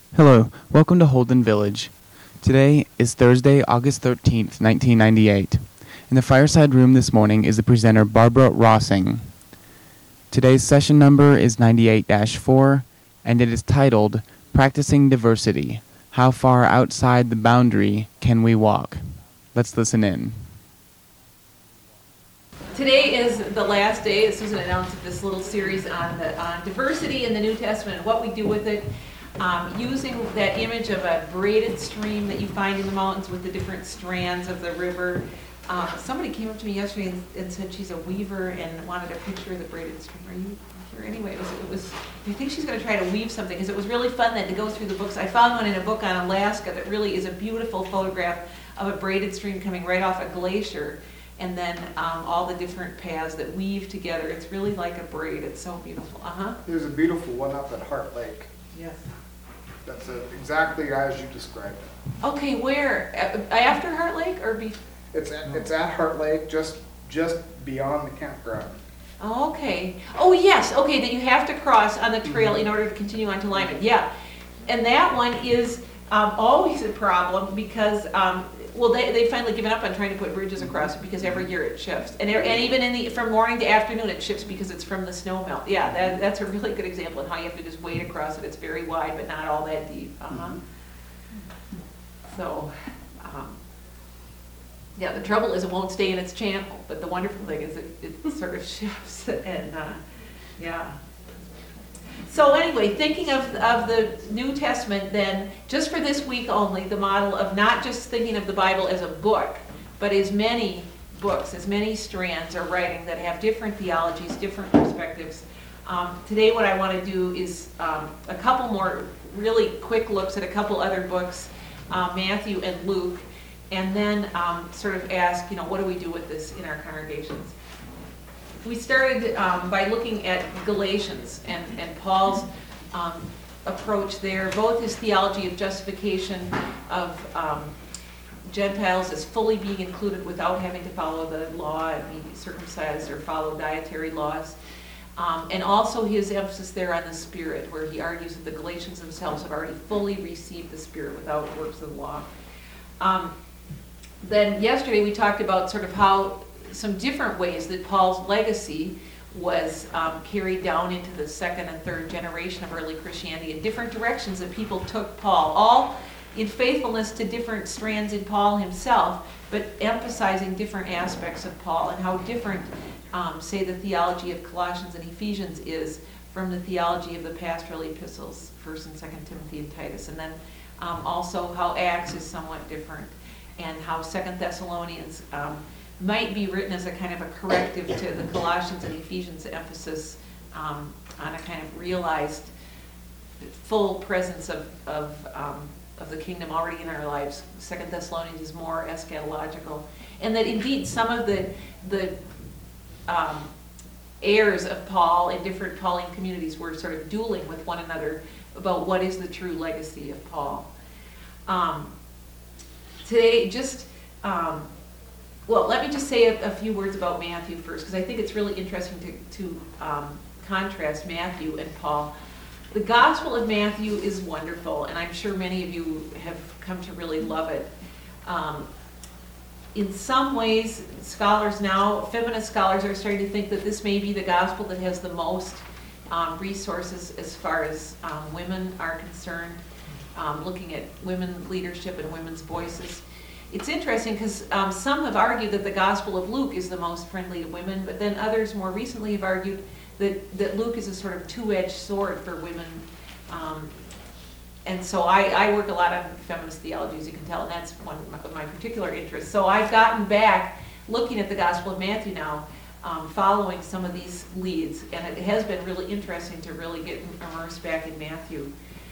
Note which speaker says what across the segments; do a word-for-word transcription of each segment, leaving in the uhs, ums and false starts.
Speaker 1: Hello, welcome to Holden Village. Today is Thursday, August thirteenth, nineteen ninety-eight. In the fireside room this morning is the presenter Barbara Rossing. Today's session number is ninety-eight dash four, and it is titled Practicing Diversity. How far outside the boundary can we walk? Let's listen in.
Speaker 2: Today is the last day, as Susan announced, of this little series on the on diversity in the New Testament and what we do with it. Um, using that image of a braided stream that you find in the mountains with the different strands of the river. Um, somebody came up to me yesterday and, and said she's a weaver and wanted a picture of the braided stream. Are you here? Anyway, it was, it was I think she's going to try to weave something, because it was really fun then to go through the books. I found one in a book on Alaska that really is a beautiful photograph of a braided stream coming right off a glacier, and then um, all the different paths that weave together. It's really like a braid. It's so beautiful. Uh-huh.
Speaker 3: There's a beautiful one up at Heart Lake.
Speaker 2: Yes.
Speaker 3: That's uh exactly as you described it.
Speaker 2: Okay, where? A- After Heart Lake or be?
Speaker 3: It's at, it's at Heart Lake, just just beyond the campground.
Speaker 2: Oh, okay. Oh, yes. Okay, that you have to cross on the trail in order to continue on to Lyman. Yeah, and that one is um, always a problem because um, well, they they finally given up on trying to put bridges across it because every year it shifts, and there- and even in the from morning to afternoon it shifts because it's from the snow melt. Yeah, that, that's a really good example of how you have to just wade across it. It's very wide, but not all that deep. Uh-huh. So. Um, Yeah, the trouble is it won't stay in its channel, but the wonderful thing is it, it sort of shifts and, uh, yeah. So anyway, thinking of, of the New Testament then, just for this week only, the model of not just thinking of the Bible as a book, but as many books, as many strands or writing that have different theologies, different perspectives. Um, today what I want to do is um, a couple more really quick looks at a couple other books, uh, Matthew and Luke, and then um, sort of ask, you know, what do we do with this in our congregations? We started um, by looking at Galatians and, and Paul's um, approach there, both his theology of justification of um, Gentiles as fully being included without having to follow the law and be circumcised or follow dietary laws, um, and also his emphasis there on the Spirit, where he argues that the Galatians themselves have already fully received the Spirit without works of the law. Um, Then yesterday we talked about sort of how some different ways that Paul's legacy was um, carried down into the second and third generation of early Christianity, in different directions that people took Paul, all in faithfulness to different strands in Paul himself, but emphasizing different aspects of Paul and how different, um, say, the theology of Colossians and Ephesians is from the theology of the pastoral epistles, First and Second Timothy and Titus, and then um, also how Acts is somewhat different, and how Second Thessalonians um, might be written as a kind of a corrective to the Colossians and Ephesians emphasis um, on a kind of realized full presence of of, um, of the kingdom already in our lives. Second Thessalonians is more eschatological, and that indeed some of the the um, heirs of Paul in different Pauline communities were sort of dueling with one another about what is the true legacy of Paul. Um, Today, just, um, well, let me just say a, a few words about Matthew first, because I think it's really interesting to, to um, contrast Matthew and Paul. The Gospel of Matthew is wonderful, and I'm sure many of you have come to really love it. Um, in some ways, scholars now, feminist scholars, are starting to think that this may be the Gospel that has the most um, resources as far as um, women are concerned. Um, looking at women leadership and women's voices. It's interesting because um, some have argued that the Gospel of Luke is the most friendly to women, but then others more recently have argued that, that Luke is a sort of two-edged sword for women. Um, and so I, I work a lot on feminist theology, as you can tell, and that's one of my particular interests. So I've gotten back looking at the Gospel of Matthew now, um, following some of these leads, and it has been really interesting to really get immersed back in Matthew.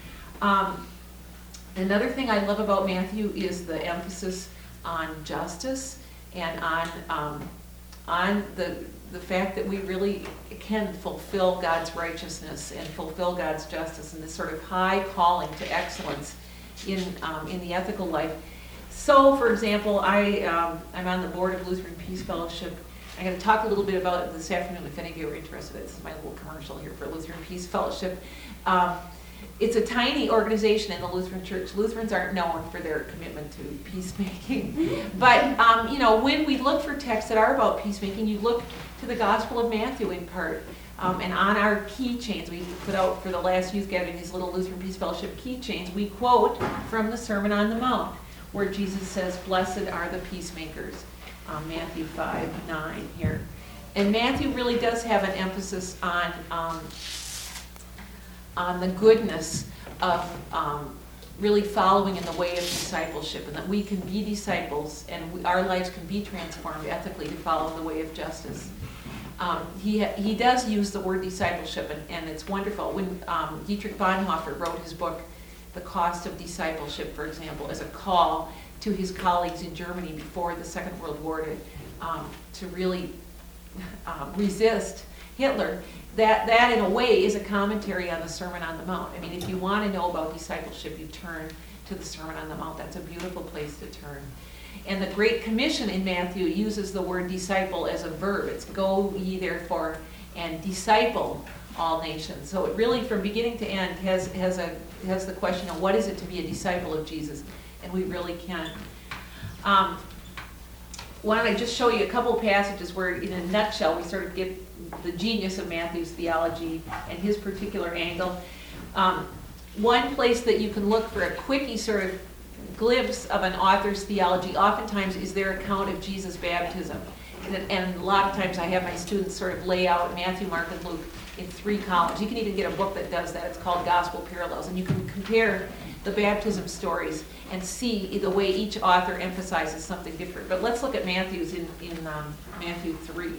Speaker 2: Um, Another thing I love about Matthew is the emphasis on justice and on um, on the the fact that we really can fulfill God's righteousness and fulfill God's justice, and this sort of high calling to excellence in um, in the ethical life. So, for example, I um, I'm on the board of Lutheran Peace Fellowship. I'm going to talk a little bit about it this afternoon if any of you are interested. This is my little commercial here for Lutheran Peace Fellowship. Um, it's a tiny organization in the Lutheran Church. Lutherans aren't known for their commitment to peacemaking. But, um, you know, when we look for texts that are about peacemaking, you look to the Gospel of Matthew in part. Um, and on our keychains, we put out for the last youth gathering these little Lutheran Peace Fellowship keychains, we quote from the Sermon on the Mount, where Jesus says, "Blessed are the peacemakers," um, Matthew five nine here. And Matthew really does have an emphasis on um, on the goodness of um, really following in the way of discipleship, and that we can be disciples and we, our lives can be transformed ethically to follow the way of justice. Um, he he does use the word discipleship, and, and it's wonderful. When um, Dietrich Bonhoeffer wrote his book, The Cost of Discipleship, for example, as a call to his colleagues in Germany before the Second World War to, um, to really um, resist Hitler, that, that in a way is a commentary on the Sermon on the Mount. I mean, if you want to know about discipleship, you turn to the Sermon on the Mount. That's a beautiful place to turn. And the Great Commission in Matthew uses the word disciple as a verb. It's go ye therefore and disciple all nations. So it really, from beginning to end, has, has, a, has the question of what is it to be a disciple of Jesus? And we really can. Um, why don't I just show you a couple passages where, in a nutshell, we sort of get the genius of Matthew's theology and his particular angle. Um, one place that you can look for a quickie sort of glimpse of an author's theology oftentimes is their account of Jesus' baptism. And, and a lot of times I have my students sort of lay out Matthew, Mark, and Luke in three columns. You can even get a book that does that. It's called Gospel Parallels. And you can compare the baptism stories and see the way each author emphasizes something different. But let's look at Matthew's in, in um, Matthew three.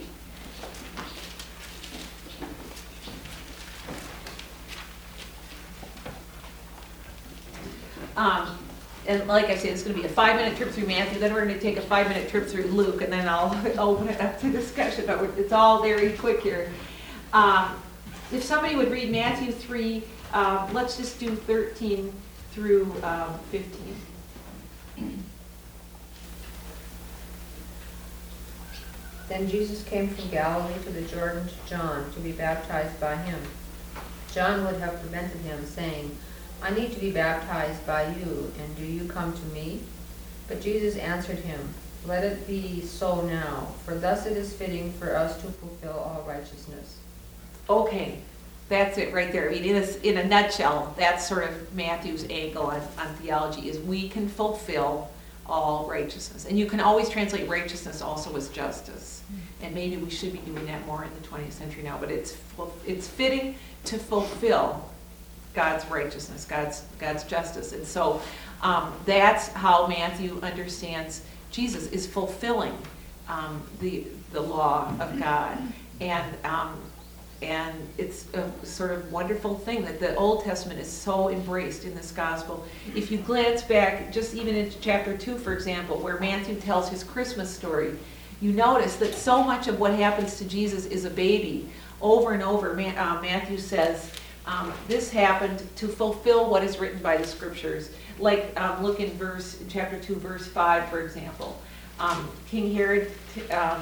Speaker 2: Um, and like I said, it's going to be a five-minute trip through Matthew, then we're going to take a five-minute trip through Luke, and then I'll open it up to discussion, but it's all very quick here. Um, if somebody would read Matthew three, um, let's just do thirteen through um, fifteen.
Speaker 4: Then Jesus came from Galilee to the Jordan to John to be baptized by him. John would have prevented him, saying, "I need to be baptized by you, and do you come to me?" But Jesus answered him, "Let it be so now, for thus it is fitting for us to fulfill all righteousness."
Speaker 2: Okay, that's it right there. I mean, in a, in a nutshell, that's sort of Matthew's angle on, on theology, is we can fulfill all righteousness. And you can always translate righteousness also as justice. And maybe we should be doing that more in the twentieth century now, but it's it's fitting to fulfill God's righteousness, God's God's justice. And so um, that's how Matthew understands Jesus, is fulfilling um, the the law of God. And um, and it's a sort of wonderful thing that the Old Testament is so embraced in this gospel. If you glance back, just even into chapter two, for example, where Matthew tells his Christmas story, you notice that so much of what happens to Jesus is a baby. Over and over, uh, Matthew says, um, this happened to fulfill what is written by the scriptures. Like, um, look in verse, in chapter two, verse five, for example. Um, King Herod, um,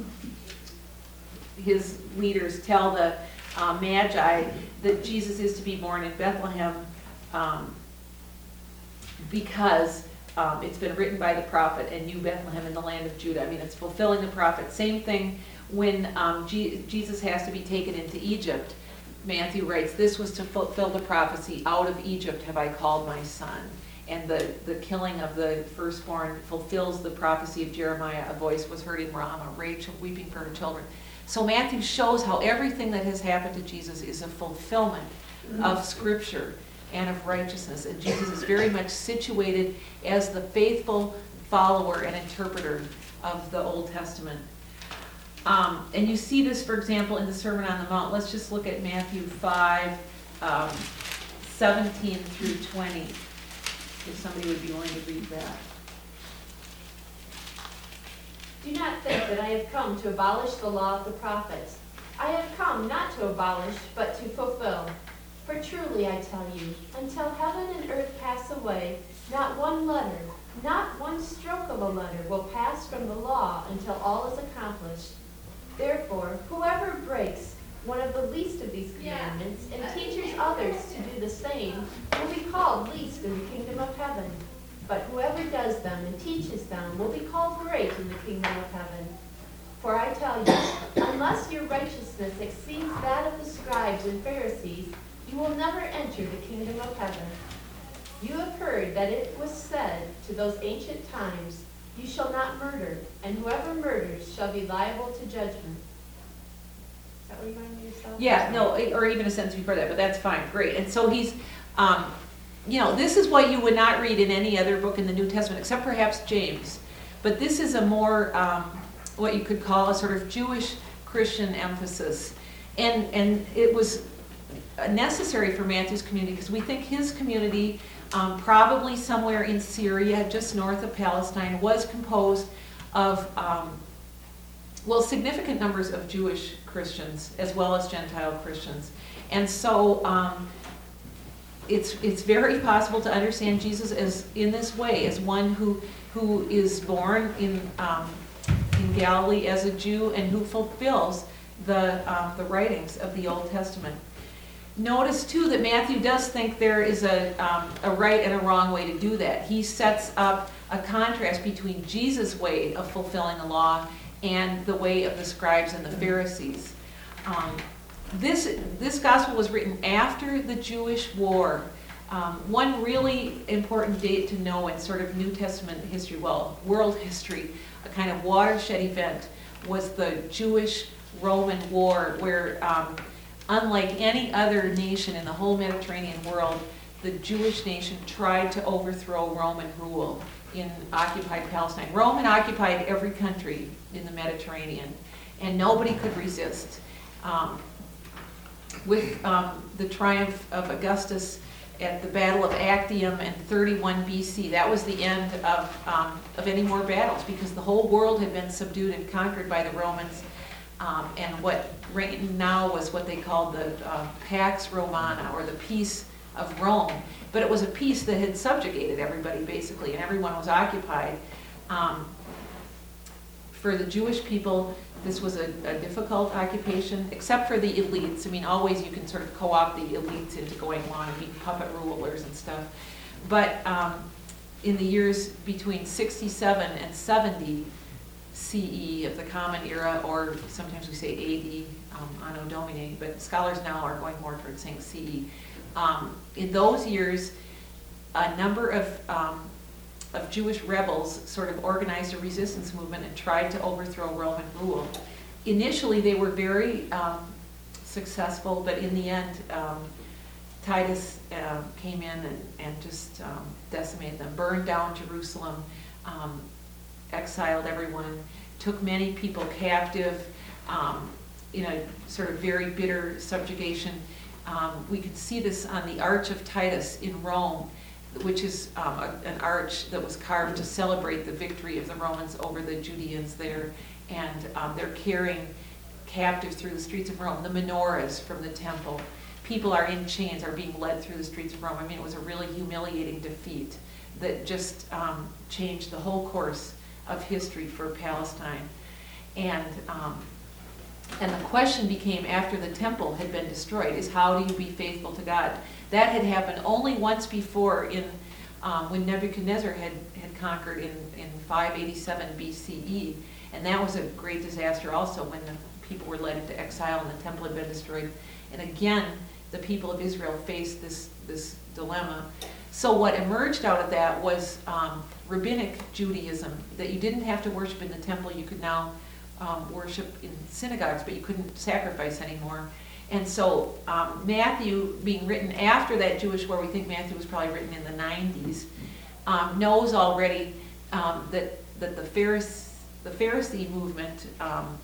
Speaker 2: his leaders tell the uh, Magi that Jesus is to be born in Bethlehem um, because um, it's been written by the prophet, and you, Bethlehem, in the land of Judah. I mean, it's fulfilling the prophet. Same thing when um, G- Jesus has to be taken into Egypt. Matthew writes, this was to fulfill the prophecy, out of Egypt have I called my son. And the, the killing of the firstborn fulfills the prophecy of Jeremiah. A voice was heard in Ramah, Rachel weeping for her children. So Matthew shows how everything that has happened to Jesus is a fulfillment of Scripture and of righteousness. And Jesus is very much situated as the faithful follower and interpreter of the Old Testament. Um, and you see this, for example, in the Sermon on the Mount. Let's just look at Matthew five, um, seventeen through twenty, if somebody would be willing to read that.
Speaker 5: Do not think that I have come to abolish the law of the prophets. I have come not to abolish, but to fulfill. For truly I tell you, until heaven and earth pass away, not one letter, not one stroke of a letter will pass from the law until all is accomplished. Therefore, whoever breaks one of the least of these commandments, and teaches others to do the same, will be called least in the kingdom of heaven. But whoever does them and teaches them will be called great in the kingdom of heaven. For I tell you, unless your righteousness exceeds that of the scribes and Pharisees, you will never enter the kingdom of heaven. You have heard that it was said to those ancient times, you shall not murder, and whoever murders shall be liable to judgment. Is that what you wanted me to say?
Speaker 2: Yeah, no, or even a sentence before that, but that's fine, great. And so he's, um, you know, this is what you would not read in any other book in the New Testament, except perhaps James. But this is a more, um, what you could call a sort of Jewish Christian emphasis. And, and it was necessary for Matthew's community, because we think his community, um, probably somewhere in Syria, just north of Palestine, was composed of, um, well, significant numbers of Jewish Christians as well as Gentile Christians. And so um, it's it's very possible to understand Jesus as in this way, as one who who is born in um, in Galilee as a Jew and who fulfills the um, the writings of the Old Testament. Notice too that Matthew does think there is a um, a right and a wrong way to do that. He sets up a contrast between Jesus' way of fulfilling the law and the way of the scribes and the Pharisees. Um, this this gospel was written after the Jewish war. Um, one really important date to know in sort of New Testament history, well, world history, a kind of watershed event, was the Jewish-Roman War, where um, unlike any other nation in the whole Mediterranean world, the Jewish nation tried to overthrow Roman rule in occupied Palestine. Rome had occupied every country in the Mediterranean, and nobody could resist. Um, with um, the triumph of Augustus at the Battle of Actium in thirty-one B C, that was the end of, um, of any more battles, because the whole world had been subdued and conquered by the Romans. Um, and what reigned now was what they called the uh, Pax Romana, or the Peace of Rome. But it was a peace that had subjugated everybody, basically, and everyone was occupied. Um, for the Jewish people, this was a, a difficult occupation, except for the elites. I mean, always you can sort of co-opt the elites into going along and being puppet rulers and stuff. But um, in the years between sixty-seven and seventy C E of the Common Era, or sometimes we say A D, um, Anno Domini, but scholars now are going more towards saying C E. Um, in those years, a number of um, of Jewish rebels sort of organized a resistance movement and tried to overthrow Roman rule. Initially, they were very um, successful, but in the end, um, Titus uh, came in and, and just um, decimated them, burned down Jerusalem, um, exiled everyone, took many people captive um, in a sort of very bitter subjugation. Um, we can see this on the Arch of Titus in Rome, which is um, a, an arch that was carved to celebrate the victory of the Romans over the Judeans there. And um, they're carrying captives through the streets of Rome, the menorahs from the temple. People are in chains, are being led through the streets of Rome. I mean, it was a really humiliating defeat that just um, changed the whole course of history for Palestine. And um, and the question became, after the temple had been destroyed, is how do you be faithful to God? That had happened only once before, in um, when Nebuchadnezzar had, had conquered in, in five eighty-seven B C E. And that was a great disaster also, when the people were led into exile and the temple had been destroyed. And again, the people of Israel faced this, this dilemma. So what emerged out of that was um, rabbinic Judaism, that you didn't have to worship in the temple. You could now um, worship in synagogues, but you couldn't sacrifice anymore. And so um, Matthew, being written after that Jewish war, we think Matthew was probably written in the nineties, um, knows already um, that, that the, Pharise- the Pharisee movement um,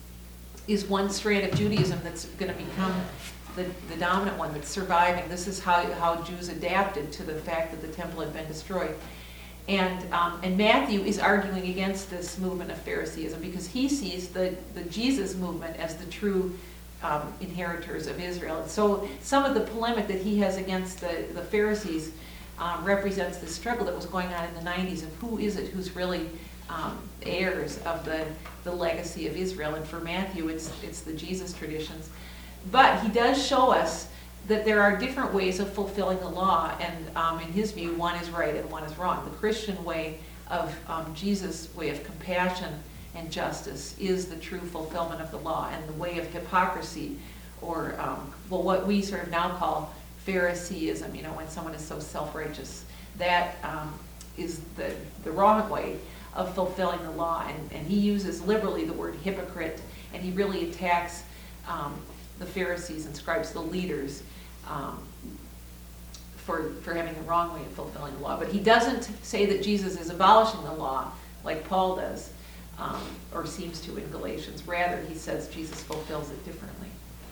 Speaker 2: is one strand of Judaism that's going to become the, the dominant one that's surviving. This is how, how Jews adapted to the fact that the temple had been destroyed. And, um, and Matthew is arguing against this movement of Phariseeism, because he sees the, the Jesus movement as the true Um, inheritors of Israel. And so some of the polemic that he has against the, the Pharisees um, represents the struggle that was going on in the nineties of who is it who's really um, heirs of the, the legacy of Israel. And for Matthew, it's, it's the Jesus traditions. But he does show us that there are different ways of fulfilling the law, and um, in his view, one is right and one is wrong. The Christian way of um, Jesus' way of compassion and justice is the true fulfillment of the law, and the way of hypocrisy, or um, well, what we sort of now call Phariseeism, you know, when someone is so self-righteous, that um, is the, the wrong way of fulfilling the law. And, and he uses liberally the word hypocrite, and he really attacks um, the Pharisees and scribes, the leaders, um, for, for having the wrong way of fulfilling the law. But he doesn't say that Jesus is abolishing the law like Paul does, um, or seems to in Galatians. Rather, he says Jesus fulfills it differently.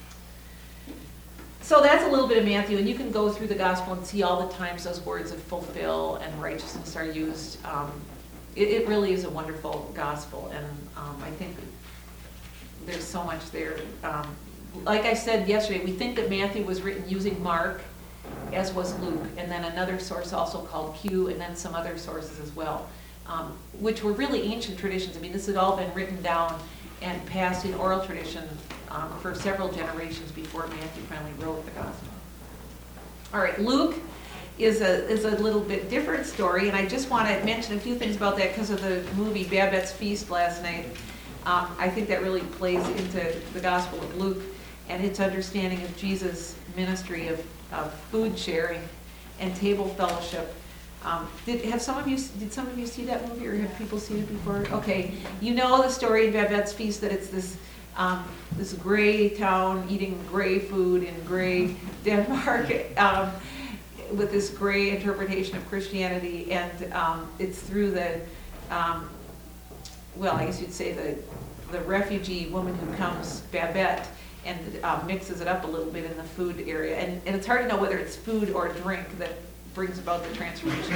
Speaker 2: So that's a little bit of Matthew, and you can go through the gospel and see all the times those words of fulfill and righteousness are used. Um, it, it really is a wonderful gospel, and um, I think there's so much there. Um, like I said yesterday, we think that Matthew was written using Mark, as was Luke, and then another source also called Q, and then some other sources as well, um, which were really ancient traditions. I mean, this had all been written down and passed in oral tradition um, for several generations before Matthew finally wrote the gospel. All right, Luke is a is a little bit different story, and I just want to mention a few things about that because of the movie Babette's Feast last night. Um, I think that really plays into the Gospel of Luke and its understanding of Jesus' ministry of, of food sharing and table fellowship. Um, did have some of you did some of you see that movie, or have people seen it before? Okay, you know the story in Babette's Feast, that it's this um, this gray town eating gray food in gray Denmark, um, with this gray interpretation of Christianity, and um, it's through the um, well, I guess you'd say the the refugee woman who comes, Babette, and uh, mixes it up a little bit in the food area, and and it's hard to know whether it's food or drink that brings about the transformation.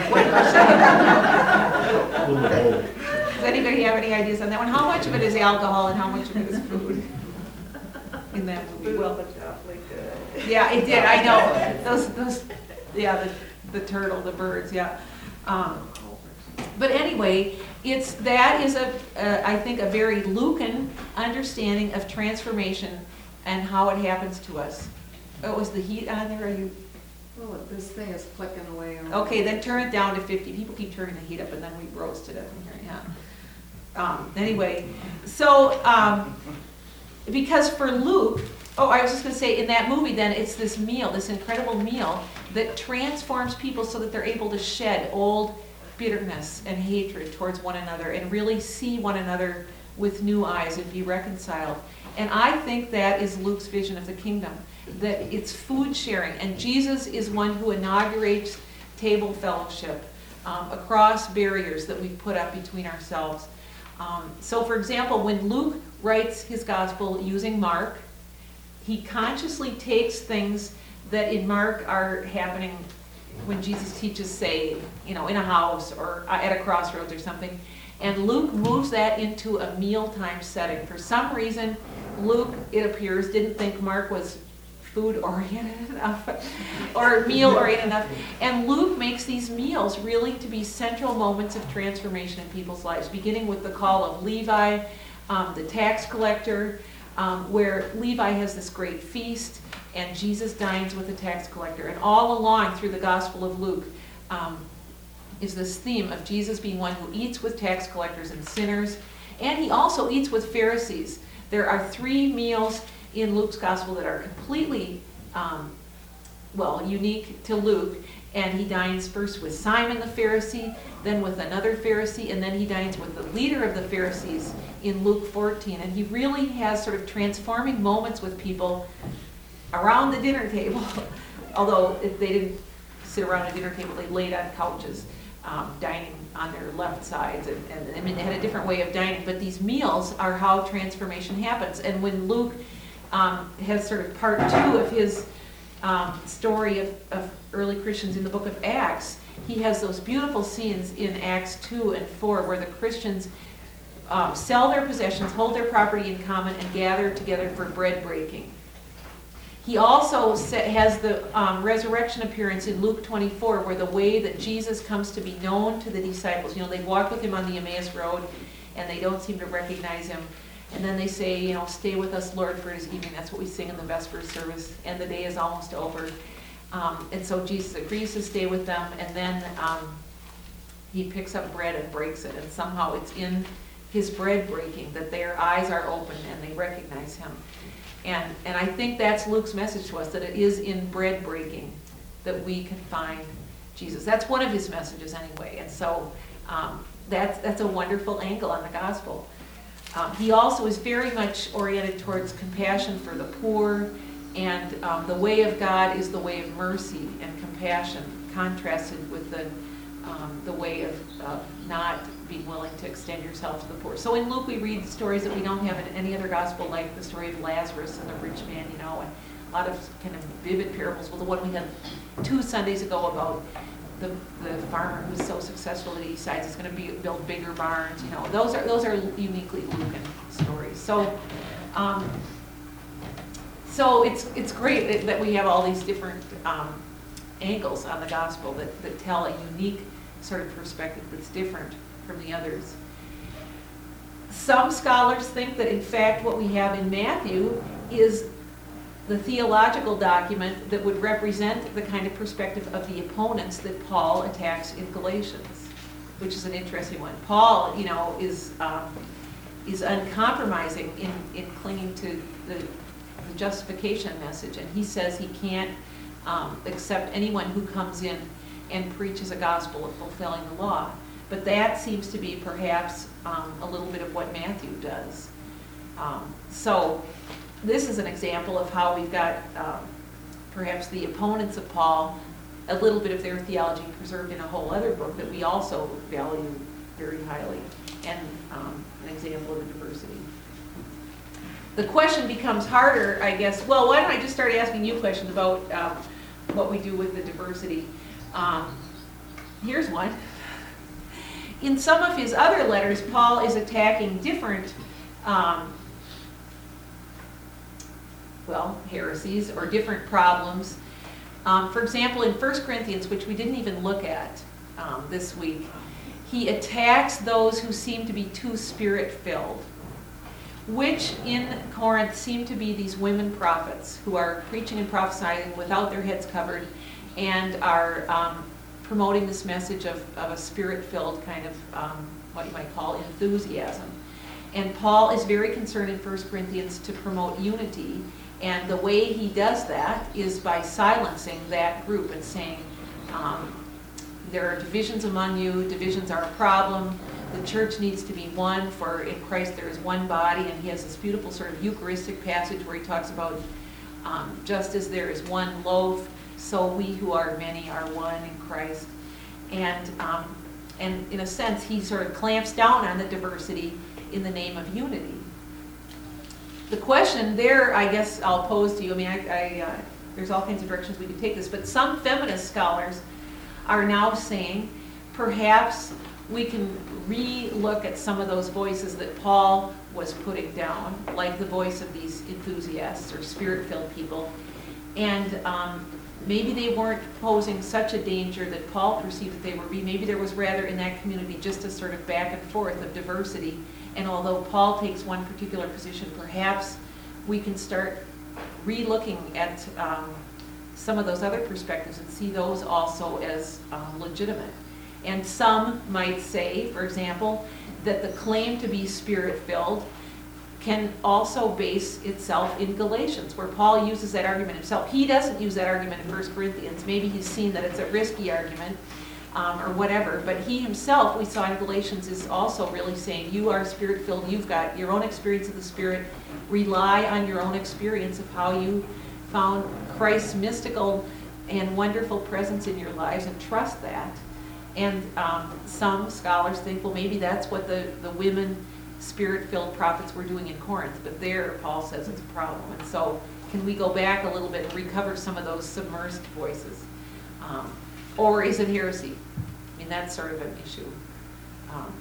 Speaker 2: Does anybody have any ideas on that one? How much of it is alcohol and how much of it is food in that movie? Well, yeah, it did. I know those those. Yeah, the the turtle, the birds. Yeah. Um, but anyway, it's that is a uh, I think a very Lucan understanding of transformation and how it happens to us. Oh, was the heat on there? Are you?
Speaker 6: Well, this thing is flicking away. Around.
Speaker 2: Okay, then turn it down to fifty. People keep turning the heat up, and then we roasted it in here. Yeah. Um, anyway, so um, because for Luke, oh, I was just going to say, in that movie, then it's this meal, this incredible meal that transforms people so that they're able to shed old bitterness and hatred towards one another and really see one another with new eyes and be reconciled. And I think that is Luke's vision of the kingdom, that it's food sharing. And Jesus is one who inaugurates table fellowship um, across barriers that we put up between ourselves. Um, so, for example, when Luke writes his gospel using Mark, he consciously takes things that in Mark are happening when Jesus teaches, say, you know, in a house or at a crossroads or something, and Luke moves that into a mealtime setting. For some reason, Luke, it appears, didn't think Mark was food-oriented enough or meal-oriented enough. And Luke makes these meals really to be central moments of transformation in people's lives, beginning with the call of Levi, um, the tax collector, um, where Levi has this great feast, and Jesus dines with the tax collector. And all along through the Gospel of Luke um, is this theme of Jesus being one who eats with tax collectors and sinners, and he also eats with Pharisees. There are three meals in Luke's Gospel that are completely, um, well, unique to Luke, and he dines first with Simon the Pharisee, then with another Pharisee, and then he dines with the leader of the Pharisees in Luke fourteen. And he really has sort of transforming moments with people around the dinner table, although if they didn't sit around a dinner table, they laid on couches, um, dining on their left sides, and, and I mean, they had a different way of dining, but these meals are how transformation happens. And when Luke um, has sort of part two of his um, story of, of early Christians in the book of Acts, he has those beautiful scenes in Acts two and four where the Christians um, sell their possessions, hold their property in common, and gather together for bread breaking. He also has the um, resurrection appearance in Luke twenty-four, where the way that Jesus comes to be known to the disciples, you know, they walk with him on the Emmaus Road, and they don't seem to recognize him. And then they say, you know, stay with us, Lord, for it is evening. That's what we sing in the Vesper service, and the day is almost over. Um, and so Jesus agrees to stay with them, and then um, he picks up bread and breaks it, and somehow it's in his bread breaking that their eyes are open and they recognize him. And, and I think that's Luke's message to us, that it is in bread breaking that we can find Jesus. That's one of his messages anyway, and so um, that's, that's a wonderful angle on the gospel. Um, he also is very much oriented towards compassion for the poor, and um, the way of God is the way of mercy and compassion, contrasted with the um, the way of uh, not being willing to extend yourself to the poor. So in Luke we read stories that we don't have in any other gospel, like the story of Lazarus and the rich man, you know, and a lot of kind of vivid parables. Well, the one we had two Sundays ago about the, the farmer who's so successful that he decides he's going to be, build bigger barns, you know, those are those are uniquely Lucan stories. So, um, so it's it's great that we have all these different um, angles on the gospel that, that tell a unique sort of perspective that's different from the others. Some scholars think that in fact what we have in Matthew is the theological document that would represent the kind of perspective of the opponents that Paul attacks in Galatians, which is an interesting one. Paul, you know, is um, is uncompromising in, in clinging to the, the justification message, and he says he can't um, accept anyone who comes in and preaches a gospel of fulfilling the law. But that seems to be perhaps um, a little bit of what Matthew does. Um, so this is an example of how we've got um, perhaps the opponents of Paul, a little bit of their theology preserved in a whole other book that we also value very highly, and um, an example of the diversity. The question becomes harder, I guess. Well, why don't I just start asking you questions about um, what we do with the diversity? Um, here's one. In some of his other letters, Paul is attacking different um, well, heresies or different problems. Um, for example, in First Corinthians, which we didn't even look at um, this week, he attacks those who seem to be too spirit-filled, which in Corinth seem to be these women prophets who are preaching and prophesying without their heads covered and are um, promoting this message of, of a spirit-filled kind of um, what you might call enthusiasm. And Paul is very concerned in First Corinthians to promote unity. And the way he does that is by silencing that group and saying, um, there are divisions among you, divisions are a problem, the church needs to be one, for in Christ there is one body. And he has this beautiful sort of Eucharistic passage where he talks about um, just as there is one loaf, so we who are many are one in Christ. And, um, and in a sense, he sort of clamps down on the diversity in the name of unity. The question there, I guess I'll pose to you, I mean, I, I, uh, there's all kinds of directions we could take this, but some feminist scholars are now saying perhaps we can re-look at some of those voices that Paul was putting down, like the voice of these enthusiasts or spirit-filled people, and um, maybe they weren't posing such a danger that Paul perceived that they were. Maybe there was rather in that community just a sort of back and forth of diversity. And although Paul takes one particular position, perhaps we can start re-looking at um, some of those other perspectives and see those also as um, legitimate. And some might say, for example, that the claim to be spirit-filled can also base itself in Galatians, where Paul uses that argument himself. He doesn't use that argument in First Corinthians. Maybe he's seen that it's a risky argument um, or whatever, but he himself, we saw in Galatians, is also really saying, you are spirit-filled, you've got your own experience of the Spirit, rely on your own experience of how you found Christ's mystical and wonderful presence in your lives, and trust that. And um, some scholars think, well, maybe that's what the, the women spirit-filled prophets were doing in Corinth, but there Paul says it's a problem. And so can we go back a little bit and recover some of those submersed voices? Um, or is it heresy? I mean, that's sort of an issue um,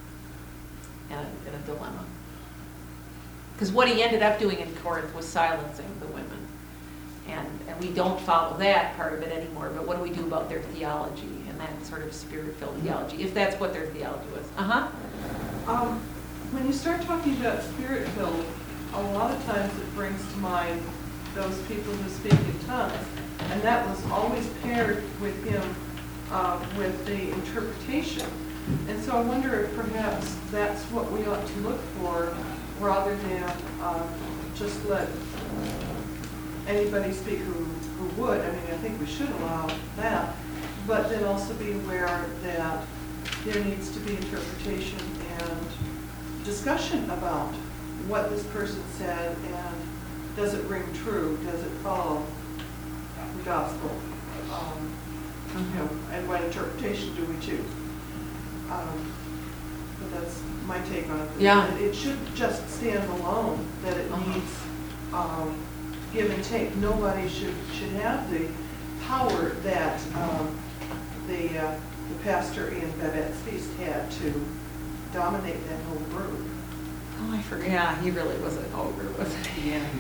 Speaker 2: and, a, and a dilemma. Because what he ended up doing in Corinth was silencing the women. And, and we don't follow that part of it anymore, but what do we do about their theology and that sort of spirit-filled theology, if that's what their theology was? Uh-huh.
Speaker 3: Um,
Speaker 6: when you start talking about spirit-filled, a lot of times it brings to mind those people who speak in tongues. And that was always paired with him, uh, with the interpretation. And so I wonder if perhaps that's what we ought to look for, rather than uh, just let anybody speak who, who would. I mean, I think we should allow that, but then also be aware that there needs to be interpretation and discussion about what this person said, and does it ring true? Does it follow the gospel? Um, you know, and what interpretation do we choose? Um, but that's my take on it.
Speaker 2: Yeah.
Speaker 6: It shouldn't just stand alone, that it
Speaker 2: Uh-huh.
Speaker 6: needs um, give and take. Nobody should should have the power that um, the, uh, the pastor in Babette's Feast had to dominate that whole group.
Speaker 2: Oh, I forgot. Yeah, he really was an ogre, wasn't he?
Speaker 6: Yeah.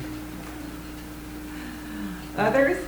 Speaker 2: Others?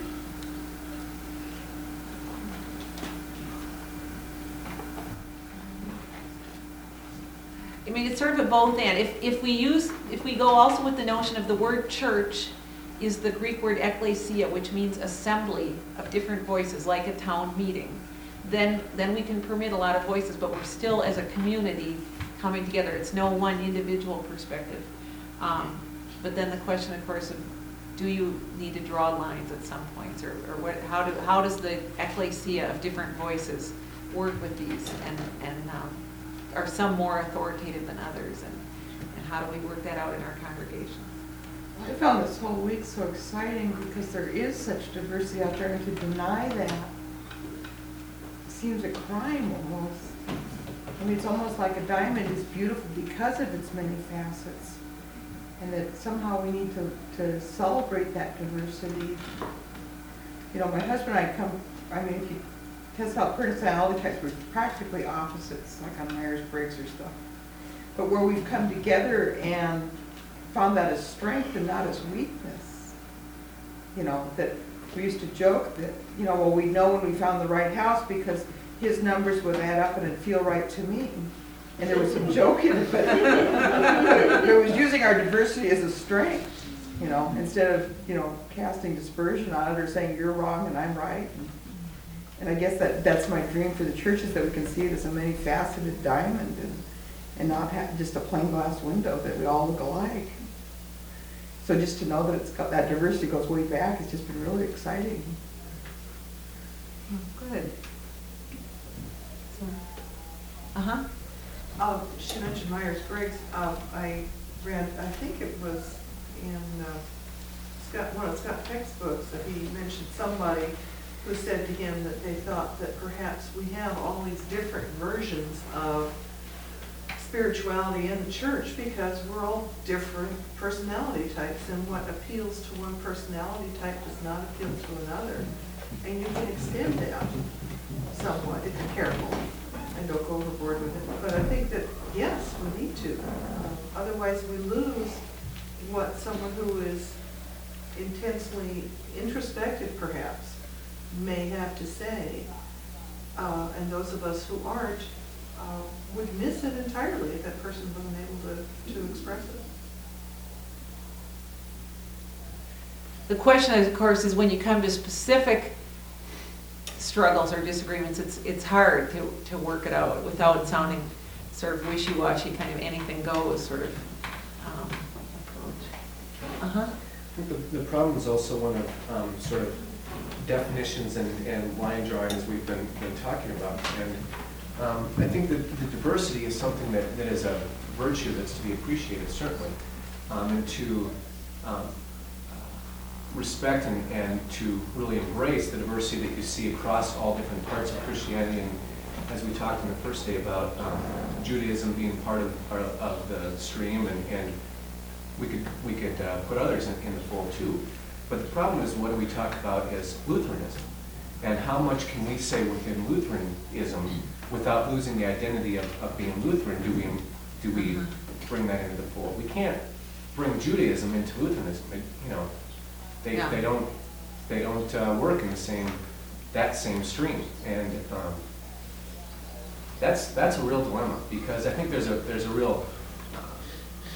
Speaker 2: I mean, it's sort of a both and. If, if we use, if we go also with the notion of the word church is the Greek word ekklesia, which means assembly of different voices, like a town meeting, then, then we can permit a lot of voices, but we're still as a community coming together. It's no one individual perspective. Um, but then the question, of course, of do you need to draw lines at some points, or, or what, how, do, how does the ekklesia of different voices work with these, and, and um, are some more authoritative than others, and, and how do we work that out in our congregations?
Speaker 7: I found this whole week so exciting because there is such diversity out there, and to deny that seems a crime almost. I mean, it's almost like a diamond is beautiful because of its many facets, and that somehow we need to, to celebrate that diversity. You know, my husband and I come, I mean, if you test out personality types, we're practically opposites, like on Myers-Briggs or stuff. But where we've come together and found that as strength and not as weakness. You know, that we used to joke that, you know, well, we know when we found the right house because his numbers would add up and it'd feel right to me. And there was some joke in it, but it was using our diversity as a strength, you know, instead of, you know, casting dispersion on it or saying you're wrong and I'm right. And, and I guess that that's my dream for the church, is that we can see it as a many-faceted diamond, and, and not have just a plain glass window that we all look alike. So just to know that it's got, that diversity goes way back, has just been really exciting.
Speaker 2: Good. Uh-huh.
Speaker 6: Uh, she mentioned Myers-Briggs. Uh, I read, I think it was in uh, Scott, one of Scott Peck's books, that he mentioned somebody who said to him that they thought that perhaps we have all these different versions of spirituality in the church because we're all different personality types, and what appeals to one personality type does not appeal to another. And you can extend that somewhat if you're careful and don't go overboard with it. But I think that, yes, we need to. Uh, otherwise we lose what someone who is intensely introspective perhaps may have to say. Uh, and those of us who aren't uh, would miss it entirely if that person wasn't able to, to express it.
Speaker 2: The question, of course, is when you come to specific struggles or disagreements, it's it's hard to, to work it out without sounding sort of wishy-washy, kind of anything goes sort of um, approach. Uh-huh.
Speaker 8: I think the, the problem is also one of um, sort of definitions and, and line drawing, as we've been, been talking about. And um, I think that the diversity is something that, that is a virtue that's to be appreciated, certainly, um, and to um, respect and, and to really embrace the diversity that you see across all different parts of Christianity. And as we talked on the first day about um, Judaism being part of, part of the stream, and, and we could, we could uh, put others in, in the fold too. But the problem is, what do we talk about as Lutheranism? And how much can we say within Lutheranism without losing the identity of, of being Lutheran? Do we, do we bring that into the fold? We can't bring Judaism into Lutheranism. It, you know, They,
Speaker 2: Yeah.
Speaker 8: they don't they don't uh, work in the same that same stream, and um, that's that's a real dilemma, because I think there's a there's a real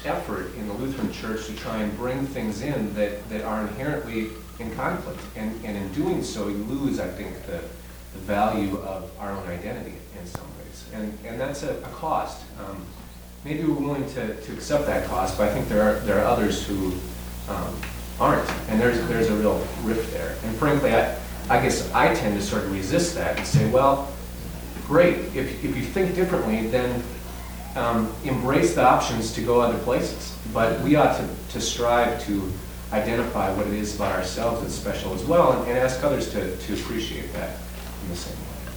Speaker 8: effort in the Lutheran Church to try and bring things in that, that are inherently in conflict. And, and in doing so, you lose, I think, the, the value of our own identity in some ways. And, and that's a, a cost. Um, maybe we're willing to, to accept that cost, but I think there are, there are others who um, aren't. And there's, there's a real rift there. And frankly, I, I guess I tend to sort of resist that and say, well, great, if, if you think differently, then um, embrace the options to go other places. But we ought to, to strive to identify what it is about ourselves that's special as well, and, and ask others to, to appreciate that in the same way.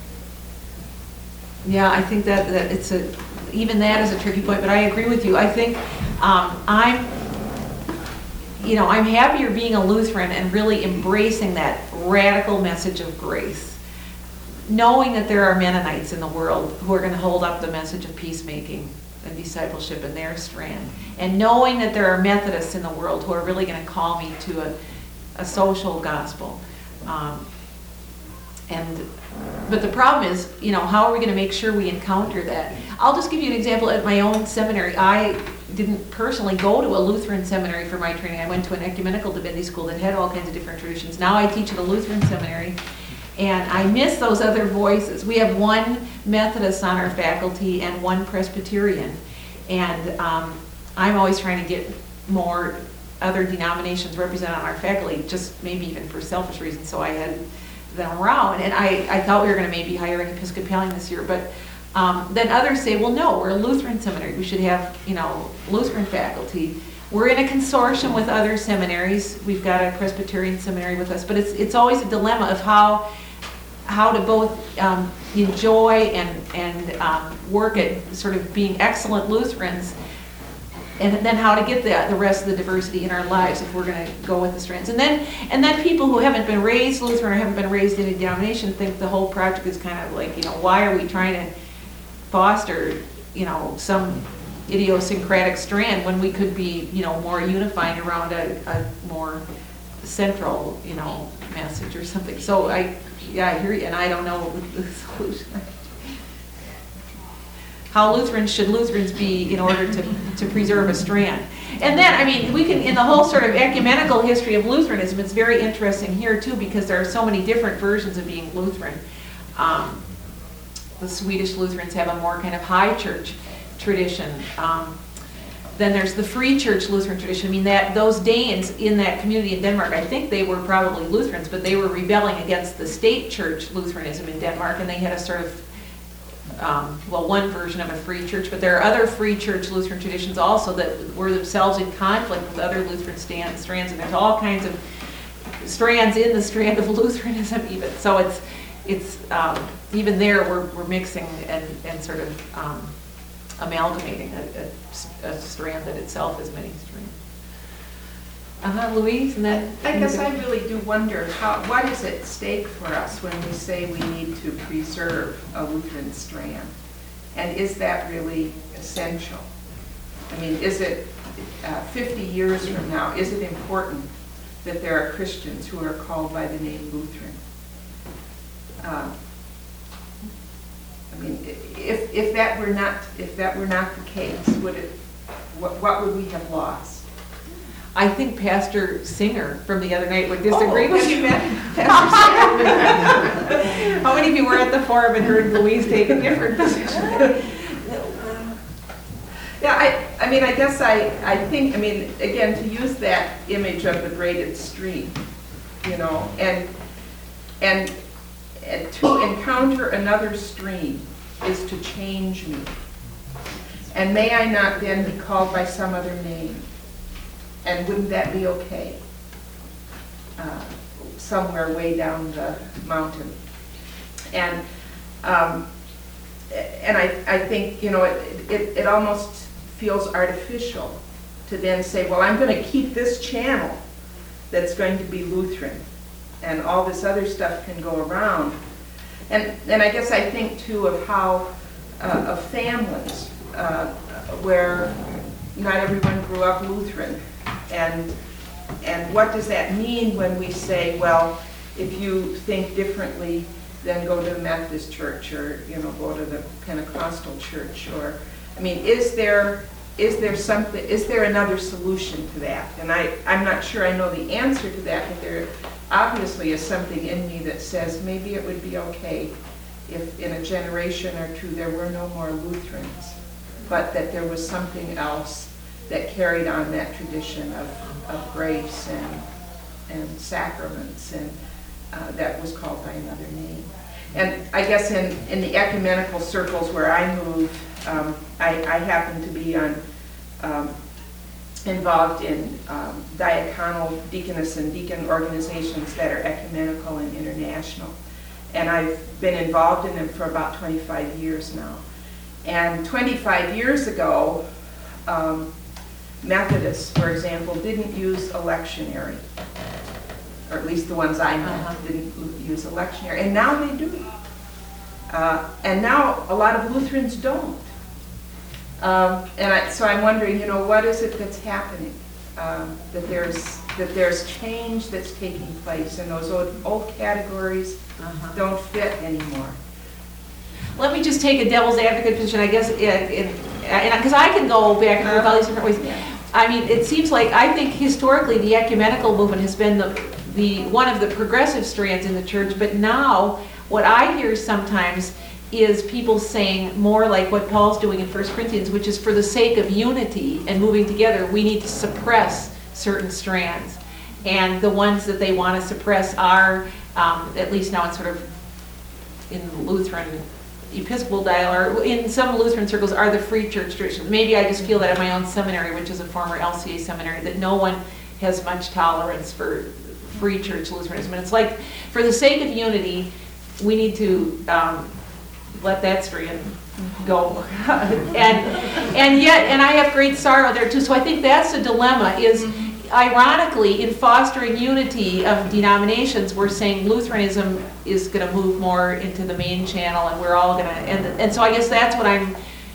Speaker 2: Yeah, I think that, that it's a, even that is a tricky point, but I agree with you. I think um, I'm, you know, I'm happier being a Lutheran and really embracing that radical message of grace, knowing that there are Mennonites in the world who are going to hold up the message of peacemaking and discipleship in their strand, and knowing that there are Methodists in the world who are really going to call me to a, a social gospel. Um, and but the problem is, you know, how are we going to make sure we encounter that? I'll just give you an example. At my own seminary, I didn't personally go to a Lutheran seminary for my training. I went to an ecumenical divinity school that had all kinds of different traditions. Now I teach at a Lutheran seminary, and I miss those other voices. We have one Methodist on our faculty and one Presbyterian, and um, I'm always trying to get more other denominations represented on our faculty, just maybe even for selfish reasons, so I had them around. And I, I thought we were going to maybe hire an Episcopalian this year, but um, then others say, well, no, we're a Lutheran seminary. We should have, you know, Lutheran faculty. We're in a consortium with other seminaries. We've got a Presbyterian seminary with us, but it's it's always a dilemma of how how to both um, enjoy and and um, work at sort of being excellent Lutherans, and then how to get the, the rest of the diversity in our lives if we're going to go with the strands. And then and then people who haven't been raised Lutheran or haven't been raised in a denomination think the whole project is kind of like, you know, why are we trying to foster, you know, some idiosyncratic strand when we could be, you know, more unifying around a, a more central, you know, message or something. So I, yeah, I hear you, and I don't know what the solution. How Lutherans should Lutherans be in order to, to preserve a strand. And then, I mean, we can, in the whole sort of ecumenical history of Lutheranism, it's very interesting here too, because there are so many different versions of being Lutheran. Um, the Swedish Lutherans have a more kind of high church tradition. Um, then there's the free church Lutheran tradition. I mean, that those Danes in that community in Denmark, I think they were probably Lutherans, but they were rebelling against the state church Lutheranism in Denmark, and they had a sort of Um, well, one version of a free church, but there are other free church Lutheran traditions also that were themselves in conflict with other Lutheran stand, strands, and there's all kinds of strands in the strand of Lutheranism even. So it's, it's um, even there we're, we're mixing and, and sort of um, amalgamating a, a, a strand that itself has many strands. Uh-huh, Louise, and then...
Speaker 9: I guess I really do wonder, how, what is at stake for us when we say we need to preserve a Lutheran strand? And is that really essential? I mean, is it uh, fifty years from now, is it important that there are Christians who are called by the name Lutheran? Uh, I mean, if, if that were not, if that were not the case, would it, what, what would we have lost?
Speaker 2: I think Pastor Singer from the other night would disagree
Speaker 9: oh,
Speaker 2: with you.
Speaker 9: Met Pastor Singer?
Speaker 2: How many of you were at the forum and heard Louise take a different position?
Speaker 9: Yeah, I, I mean, I guess I, I think, I mean, again, to use that image of the braided stream, you know, and, and, and to encounter another stream is to change me. And may I not then be called by some other name? And wouldn't that be okay? Uh, somewhere way down the mountain. And um, and I, I think, you know, it, it, it almost feels artificial to then say, well, I'm going to keep this channel that's going to be Lutheran, and all this other stuff can go around. And, and I guess I think, too, of how, uh, of families, uh, where not everyone grew up Lutheran. And and what does that mean when we say, well, if you think differently, then go to the Methodist church, or, you know, go to the Pentecostal church? Or, I mean, is there is there something, is there another solution to that? And I, I'm not sure I know the answer to that, but there obviously is something in me that says maybe it would be okay if in a generation or two there were no more Lutherans, but that there was something else that carried on that tradition of, of grace and, and sacraments, and uh, that was called by another name. And I guess in, in the ecumenical circles where I moved, um, I, I happen to be on, um, involved in um, diaconal deaconess and deacon organizations that are ecumenical and international. And I've been involved in them for about twenty-five years now. And twenty-five years ago, um, Methodists, for example, didn't use a lectionary, or at least the ones I know
Speaker 2: Uh-huh.
Speaker 9: didn't use a lectionary, and now they do. Uh, and now a lot of Lutherans don't. Um, and I, so I'm wondering, you know, what is it that's happening? Um, that there's that there's change that's taking place, and those old, old categories
Speaker 2: Uh-huh.
Speaker 9: don't fit anymore.
Speaker 2: Let me just take a devil's advocate position, I guess, because I can go back and forth all these different ways. I mean, it seems like, I think historically the ecumenical movement has been the, the one of the progressive strands in the church, but now what I hear sometimes is people saying more like what Paul's doing in First Corinthians, which is for the sake of unity and moving together, we need to suppress certain strands. And the ones that they want to suppress are, um, at least now in sort of in Lutheran Episcopal dialogue, in some Lutheran circles, are the free church traditions. Maybe I just feel that at my own seminary, which is a former L C A seminary, that no one has much tolerance for free church Lutheranism. And it's like, for the sake of unity, we need to um, let that strand go. and and yet, and I have great sorrow there too. So I think that's the dilemma, is ironically, in fostering unity of denominations, we're saying Lutheranism is going to move more into the main channel, and we're all going to, and, and so I guess that's what I'm,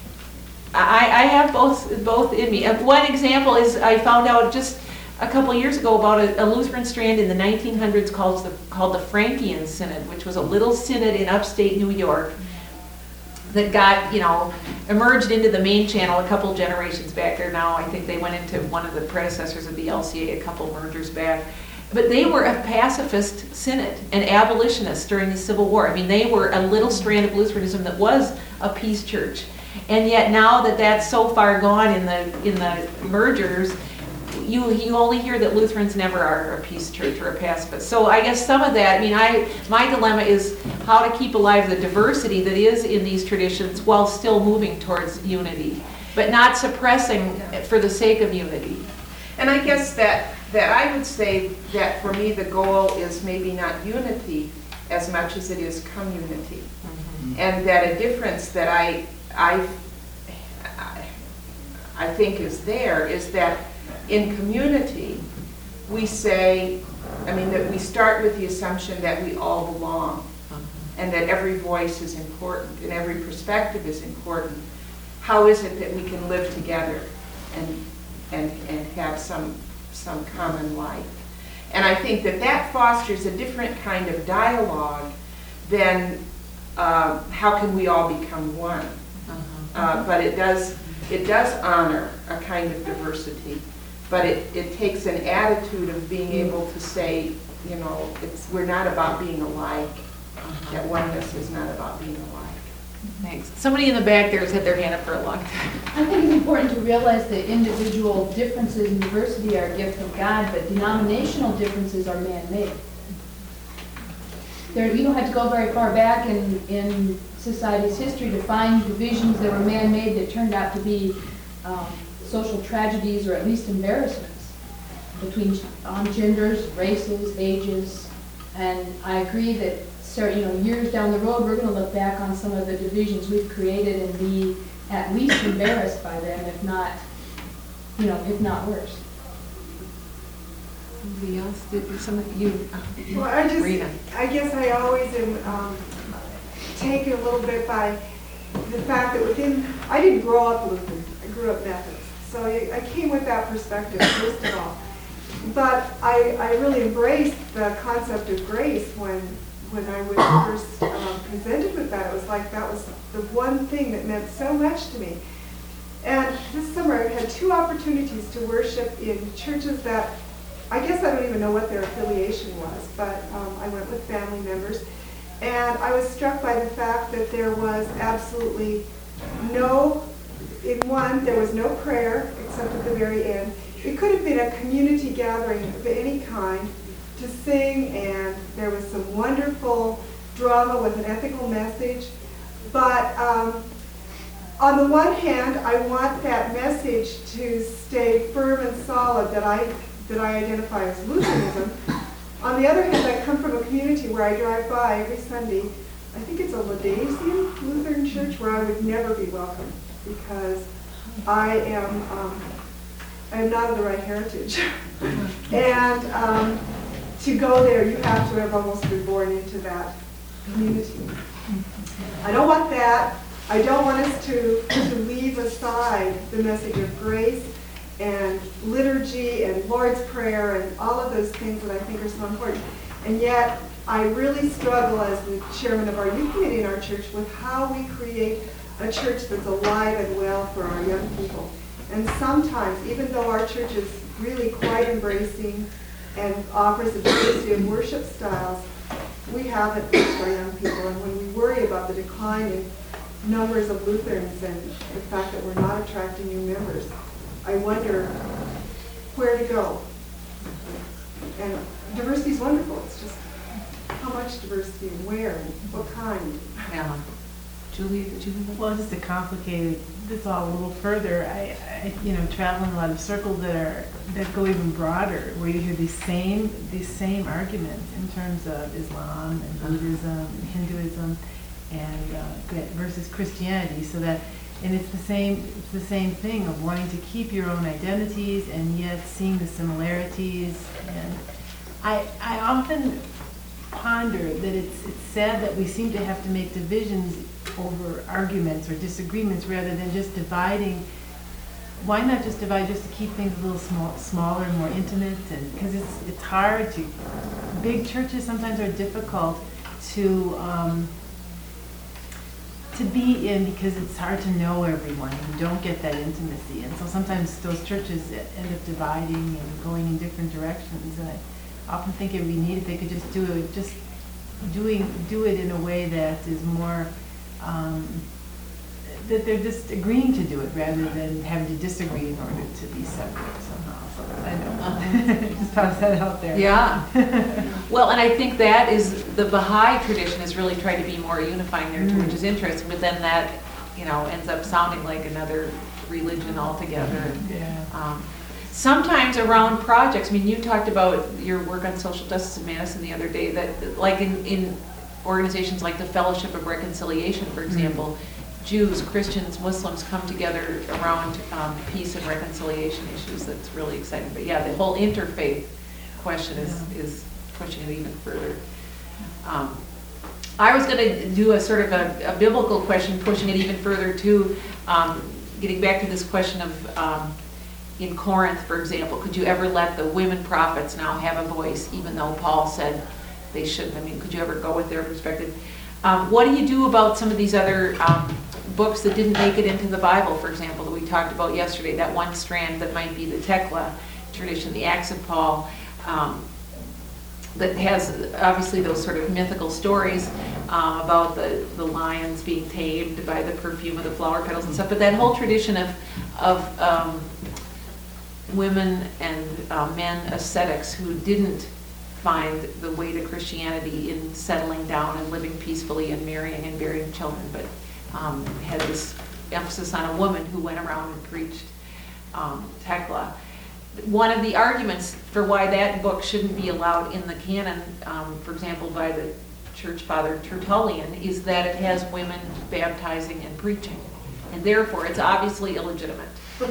Speaker 2: I, I have both both in me. And one example is I found out just a couple years ago about a, a Lutheran strand in the nineteen hundreds called the, called the Frankian Synod, which was a little synod in upstate New York that got, you know, emerged into the main channel a couple generations back. There now, I think they went into one of the predecessors of the L C A a couple mergers back. But they were a pacifist synod and abolitionists during the Civil War. I mean, they were a little strand of Lutheranism that was a peace church. And yet now that that's so far gone in the in the mergers, you you only hear that Lutherans never are a peace church or a pacifist. So I guess some of that, I mean, I my dilemma is how to keep alive the diversity that is in these traditions while still moving towards unity, but not suppressing for the sake of unity.
Speaker 9: And I guess that, that I would say that for me the goal is maybe not unity as much as it is community. Mm-hmm. And that a difference that I, I, I think is there is that in community we say, I mean, that we start with the assumption that we all belong, and that every voice is important and every perspective is important. How is it that we can live together and and and have some some common life? And I think that that fosters a different kind of dialogue than uh, how can we all become one. Uh, but it does it does honor a kind of diversity, but it, it takes an attitude of being able to say, you know, it's we're not about being alike. That oneness is not about being alike.
Speaker 2: Thanks. Somebody in the back there has had their hand up for a long time.
Speaker 10: I think it's important to realize that individual differences and diversity are a gift of God, but denominational differences are man-made. There, you don't have to go very far back in, in society's history to find divisions that were man-made that turned out to be um, social tragedies or at least embarrassments between um, genders, races, ages. And I agree that, so, you know, years down the road, we're going to look back on some of the divisions we've created and be at least embarrassed by them, if not, you know, if not worse.
Speaker 2: Anybody else? Did some of you?
Speaker 6: Well, I just,
Speaker 2: Rita.
Speaker 6: I guess I always am um, taken a little bit by the fact that within, I didn't grow up Lutheran, I grew up Methodist. So I, I came with that perspective, first of all. But I, I really embraced the concept of grace when when I was first um, presented with that. It was like that was the one thing that meant so much to me.
Speaker 11: And this summer I had two opportunities to worship in churches that, I guess I don't even know what their affiliation was, but um, I went with family members. And I was struck by the fact that there was absolutely no, in one, there was no prayer except at the very end. It could have been a community gathering of any kind to sing, and there was some wonderful drama with an ethical message. But um, on the one hand, I want that message to stay firm and solid that I, that I identify as Lutheranism. On the other hand, I come from a community where I drive by every Sunday. I think it's a Ladasian Lutheran church where I would never be welcome because I am um, I am not of the right heritage. And um, to go there, you have to have almost been born into that community. I don't want that. I don't want us to, to leave aside the message of grace and liturgy and Lord's Prayer and all of those things that I think are so important. And yet, I really struggle as the chairman of our youth committee in our church with how we create a church that's alive and well for our young people. And sometimes, even though our church is really quite embracing and offers a diversity of worship styles, we haven't reached our young people. And when we worry about the decline in numbers of Lutherans and the fact that we're not attracting new members, I wonder where to go. And diversity is wonderful. It's just how much diversity and where and what kind.
Speaker 2: Yeah. Julie, did you have a-
Speaker 12: Well, just to complicate this all a little further, I, I, you know, travel in a lot of circles that are that go even broader, where you hear these same these same arguments in terms of Islam and Buddhism and Hinduism and uh, versus Christianity. So that, and it's the same it's the same thing of wanting to keep your own identities and yet seeing the similarities. And I I often ponder that it's it's sad that we seem to have to make divisions over arguments or disagreements rather than just dividing. Why not just divide just to keep things a little small, smaller and more intimate? And because it's it's hard to, big churches sometimes are difficult to um, to be in because it's hard to know everyone and you don't get that intimacy. And so sometimes those churches end up dividing and going in different directions. And I often think it would be neat if they could just do it, just doing do it in a way that is more. Um, that they're just agreeing to do it rather than having to disagree in order to be separate somehow. So I know. Just toss that out there.
Speaker 2: Yeah. Well, and I think that is, the Baha'i tradition has really tried to be more unifying there too,
Speaker 12: Mm.
Speaker 2: which is interesting, but then that, you know, ends up sounding like another religion altogether.
Speaker 12: Yeah.
Speaker 2: Um, Sometimes around projects, I mean, you talked about your work on social justice in Madison the other day, that like in, in organizations like the Fellowship of Reconciliation, for example, Jews, Christians, Muslims come together around um, peace and reconciliation issues. That's really exciting. But yeah, the whole interfaith question is,
Speaker 12: Yeah.
Speaker 2: is pushing it even further. Um, I was going to do a sort of a, a biblical question, pushing it even further too, um, getting back to this question of, um, in Corinth, for example, could you ever let the women prophets now have a voice, even though Paul said they shouldn't? I mean, could you ever go with their perspective? Um, what do you do about some of these other um, books that didn't make it into the Bible, for example, that we talked about yesterday, that one strand that might be the Tekla tradition, the Acts of Paul, um, that has obviously those sort of mythical stories um, about the, the lions being tamed by the perfume of the flower petals and stuff, but that whole tradition of, of um, women and uh, men ascetics who didn't find the way to Christianity in settling down and living peacefully and marrying and bearing children, but um, had this emphasis on a woman who went around and preached um, Tekla. One of the arguments for why that book shouldn't be allowed in the canon, um, for example, by the church father Tertullian, is that it has women baptizing and preaching, and therefore it's obviously illegitimate.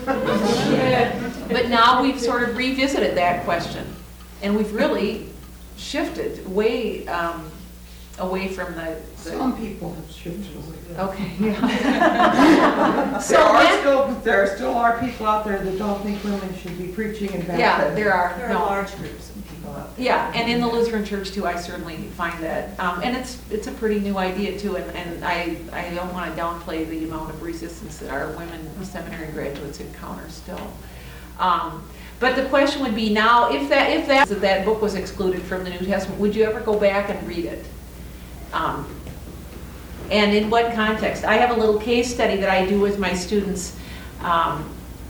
Speaker 2: But now we've sort of revisited that question, and we've really shifted way um, away from the, the...
Speaker 7: Some people have shifted away.
Speaker 2: Okay, yeah. So
Speaker 7: There are
Speaker 2: then-
Speaker 7: still, there still are people out there that don't think women should be preaching and baptizing.
Speaker 2: Yeah, there are.
Speaker 6: There are
Speaker 2: No.
Speaker 6: large groups of people out there.
Speaker 2: Yeah, and in the Lutheran Church too, I certainly find that, um, and it's, it's a pretty new idea too, and, and I, I don't want to downplay the amount of resistance that our women seminary graduates encounter still. Um, but the question would be now, if that, if that, if that book was excluded from the New Testament, would you ever go back and read it? Um, and in what context? I have a little case study that I do with my students um,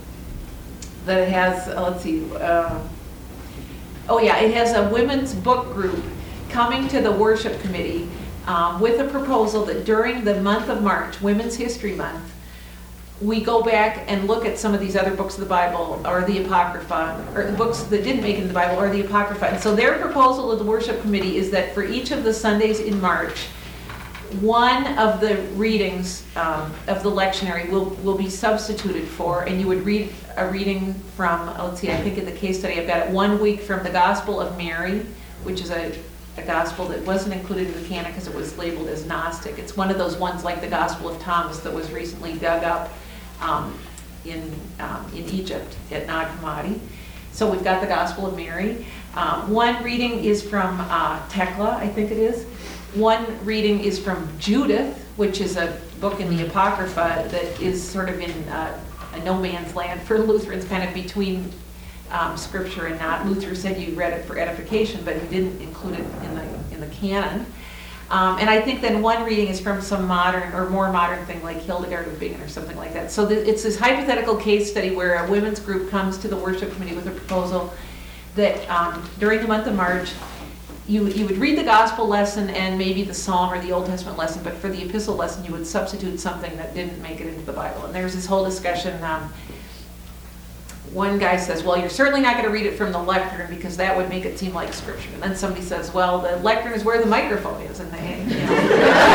Speaker 2: that has, uh, let's see, uh, oh yeah, it has a women's book group coming to the worship committee um, with a proposal that during the month of March, Women's History Month, we go back and look at some of these other books of the Bible, or the Apocrypha, or the books that didn't make it in the Bible, or the Apocrypha. And so their proposal to the worship committee is that for each of the Sundays in March, one of the readings um, of the lectionary will, will be substituted for, and you would read a reading from, let's see, I think in the case study I've got it, one week from the Gospel of Mary, which is a, a gospel that wasn't included in the canon because it was labeled as Gnostic. It's one of those ones like the Gospel of Thomas that was recently dug up um, in, um, in Egypt at Nag Hammadi. So we've got the Gospel of Mary. Um, one reading is from uh, Tekla, I think it is. One reading is from Judith, which is a book in the Apocrypha that is sort of in uh, a no man's land for Lutherans, kind of between um, Scripture and not. Luther said you read it for edification, but he didn't include it in the in the canon. Um, and I think then one reading is from some modern or more modern thing like Hildegard of Bingen or something like that. So th- it's this hypothetical case study where a women's group comes to the worship committee with a proposal that um, during the month of March, You, you would read the gospel lesson and maybe the psalm or the Old Testament lesson, but for the epistle lesson you would substitute something that didn't make it into the Bible. And there's this whole discussion. Um, one guy says, well, you're certainly not going to read it from the lectern because that would make it seem like Scripture. And then somebody says, well, the lectern is where the microphone is. And, they, you know.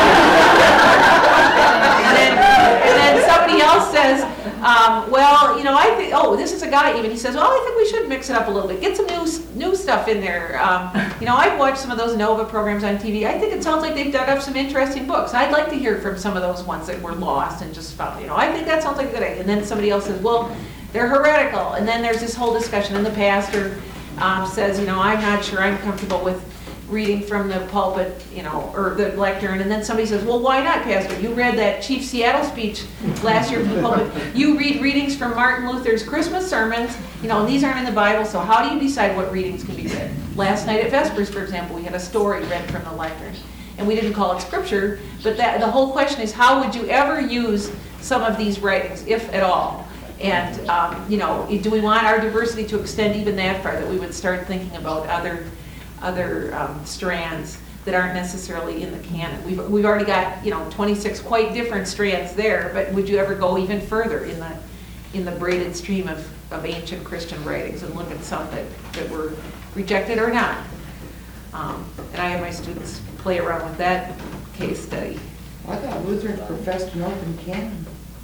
Speaker 2: and, then, and then somebody else says, um, well, you know, I think, oh, this is a guy even, he says, well, I think we should mix it up a little bit. Get some new new stuff in there. Um, you know, I've watched some of those Nova programs on T V. I think it sounds like they've dug up some interesting books. I'd like to hear from some of those ones that were lost and just found, you know, I think that sounds like a good idea. And then somebody else says, well, they're heretical. And then there's this whole discussion, and the pastor um, says, you know, I'm not sure I'm comfortable with reading from the pulpit, you know, or the lectern. And then somebody says, well, why not, Pastor? You read that Chief Seattle speech last year from the pulpit. You read readings from Martin Luther's Christmas sermons, you know, and these aren't in the Bible, so how do you decide what readings can be read? Last night at Vespers, for example, we had a story read from the lectern. And we didn't call it Scripture, but that the whole question is, how would you ever use some of these writings, if at all? And, um, you know, do we want our diversity to extend even that far, that we would start thinking about other other um, strands that aren't necessarily in the canon? We've, we've already got, you know, twenty-six quite different strands there, but would you ever go even further in the in the braided stream of, of ancient Christian writings and look at some that, that were rejected or not? Um, and I have my students play around with that case study.
Speaker 7: I thought Lutherans professed an open canon.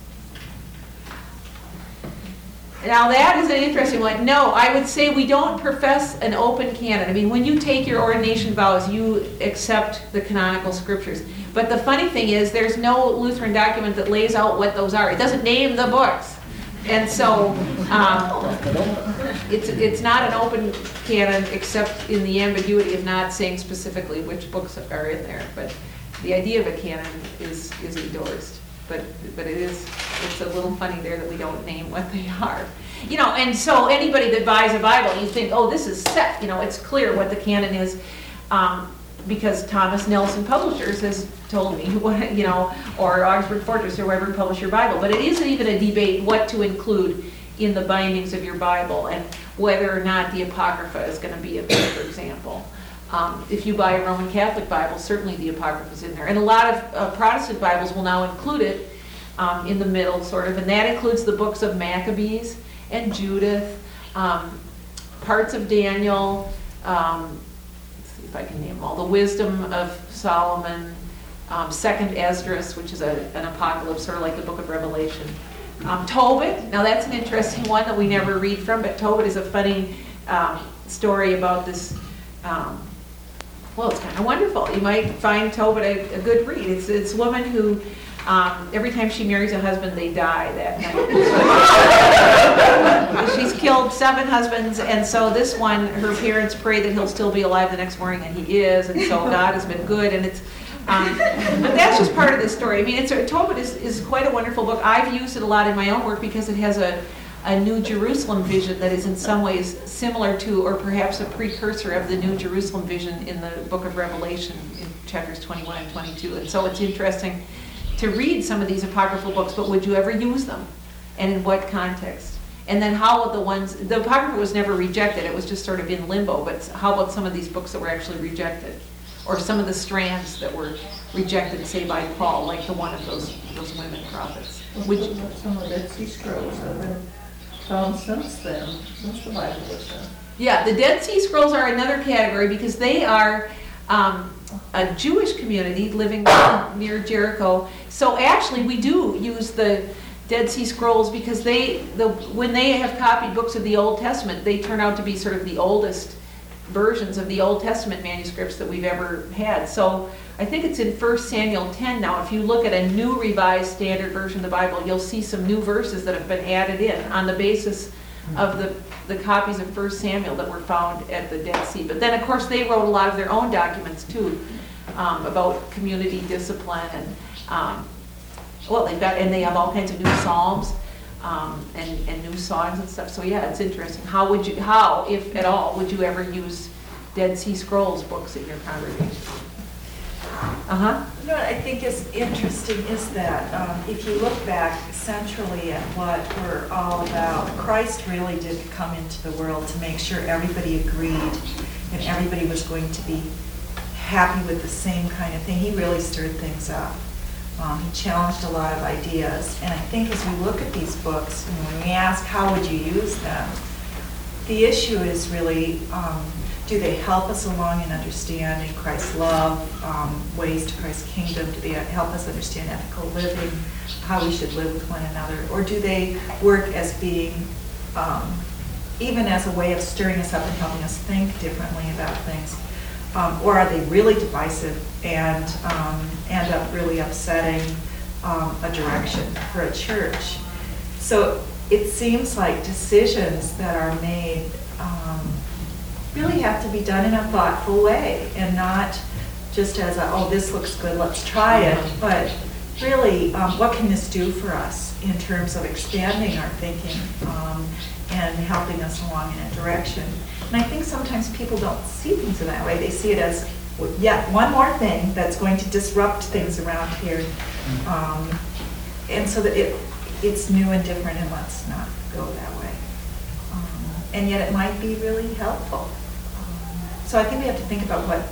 Speaker 2: Now that is an interesting one. No, I would say we don't profess an open canon. I mean, when you take your ordination vows, you accept the canonical scriptures. But the funny thing is, there's no Lutheran document that lays out what those are. It doesn't name the books. And so um, it's, it's not an open canon except in the ambiguity of not saying specifically which books are in there. But the idea of a canon is, is endorsed. But but it is, it's a little funny there that we don't name what they are. You know, and so anybody that buys a Bible, you think, oh, this is set. You know, it's clear what the canon is. Um, because Thomas Nelson Publishers has told me, what, you know, or Augsburg Fortress or wherever you publish your Bible. But it isn't even a debate what to include in the bindings of your Bible and whether or not the Apocrypha is going to be in there, for example. Um, if you buy a Roman Catholic Bible, certainly the Apocrypha is in there. And a lot of uh, Protestant Bibles will now include it um, in the middle, sort of, and that includes the books of Maccabees and Judith, um, parts of Daniel, um, let's see if I can name them all, the Wisdom of Solomon, um, Second Esdras, which is a, an apocalypse, sort of like the book of Revelation. Um, Tobit, now that's an interesting one that we never read from, but Tobit is a funny um, story about this. Um, Well, it's kind of wonderful. You might find Tobit a, a good read. It's it's a woman who Um, every time she marries a husband, they die that night. She's killed seven husbands, and so this one, her parents pray that he'll still be alive the next morning, and he is, and so God has been good, and it's, um, but that's just part of the story. I mean, it's, Tobit is, is quite a wonderful book. I've used it a lot in my own work because it has a, a New Jerusalem vision that is in some ways similar to, or perhaps a precursor of the New Jerusalem vision in the book of Revelation in chapters twenty-one and twenty-two, and so it's interesting to read some of these apocryphal books, but would you ever use them? And in what context? And then how the ones, the Apocrypha was never rejected, it was just sort of in limbo, but how about some of these books that were actually rejected? Or some of the strands that were rejected, say by Paul, like the one of those those women prophets? Would you,
Speaker 6: Some of the Dead Sea Scrolls have been found since then, since the Bible was done.
Speaker 2: yeah, the Dead Sea Scrolls are another category because they are um, a Jewish community living near Jericho. So actually, we do use the Dead Sea Scrolls because they, the, when they have copied books of the Old Testament, they turn out to be sort of the oldest versions of the Old Testament manuscripts that we've ever had. So I think it's in First Samuel ten now. If you look at a new revised standard version of the Bible, you'll see some new verses that have been added in on the basis of the, the copies of First Samuel that were found at the Dead Sea. But then, of course, they wrote a lot of their own documents, too, um, about community discipline and, um, well, they've got, and they have all kinds of new psalms um, and, and new songs and stuff. So, yeah, it's interesting. How would you, how, if at all, would you ever use Dead Sea Scrolls books in your congregation? Uh-huh.
Speaker 13: You know what I think is interesting is that um, if you look back centrally at what we're all about, Christ really did come into the world to make sure everybody agreed and everybody was going to be happy with the same kind of thing. He really stirred things up. Um, he challenged a lot of ideas. And I think as we look at these books, and when we ask how would you use them, the issue is really, um, do they help us along in understanding Christ's love, um, ways to Christ's kingdom? Do they help us understand ethical living, how we should live with one another? Or do they work as being, um, even as a way of stirring us up and helping us think differently about things? Um, or are they really divisive and um, end up really upsetting um, a direction for a church? So it seems like decisions that are made um, really have to be done in a thoughtful way and not just as a, oh, this looks good, let's try it, but really, um, what can this do for us in terms of expanding our thinking um, and helping us along in a direction? And I think sometimes people don't see things in that way. They see it as, well, yeah, one more thing that's going to disrupt things around here. Um, and so that it it's new and different, and let's not go that way. Um, and yet it might be really helpful. Um, so I think we have to think about what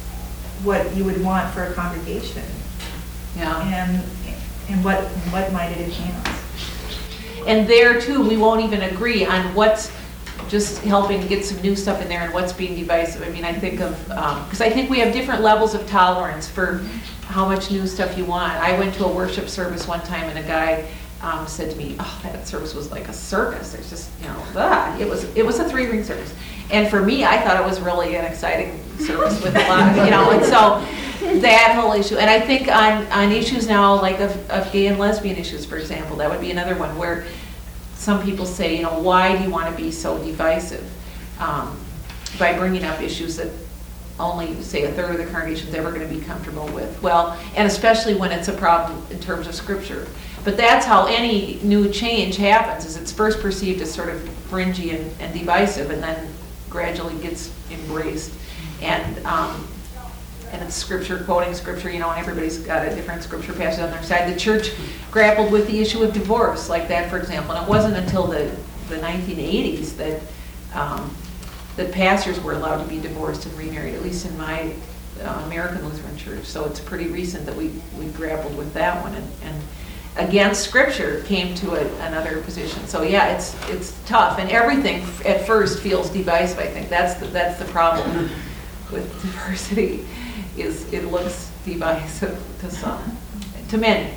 Speaker 13: what you would want for a congregation.
Speaker 2: Yeah.
Speaker 13: And and what what might it enhance.
Speaker 2: And there, too, we won't even agree on what's just helping get some new stuff in there and what's being divisive. I mean, I think of, because um, I think we have different levels of tolerance for how much new stuff you want. I went to a worship service one time and a guy um, said to me, oh, that service was like a circus. There's just, you know, ah. it was it was a three-ring service. And for me, I thought it was really an exciting service with a lot of, you know, and so that whole issue. And I think on, on issues now, like of, of gay and lesbian issues, for example, that would be another one where some people say, you know, why do you want to be so divisive um, by bringing up issues that only, say, a third of the congregation is ever going to be comfortable with? Well, and especially when it's a problem in terms of Scripture. But that's how any new change happens, is it's first perceived as sort of fringy and, and divisive, and then gradually gets embraced. And um, and it's Scripture, quoting Scripture, you know, and everybody's got a different Scripture passage on their side. The church grappled with the issue of divorce, like that, for example. And it wasn't until the, the nineteen eighties that um, that pastors were allowed to be divorced and remarried, at least in my uh, American Lutheran church. So it's pretty recent that we, we grappled with that one. And, and against Scripture came to a, another position. So yeah, it's it's tough. And everything at first feels divisive, I think. That's the, that's the problem with diversity. Is it looks divisive to some, to many.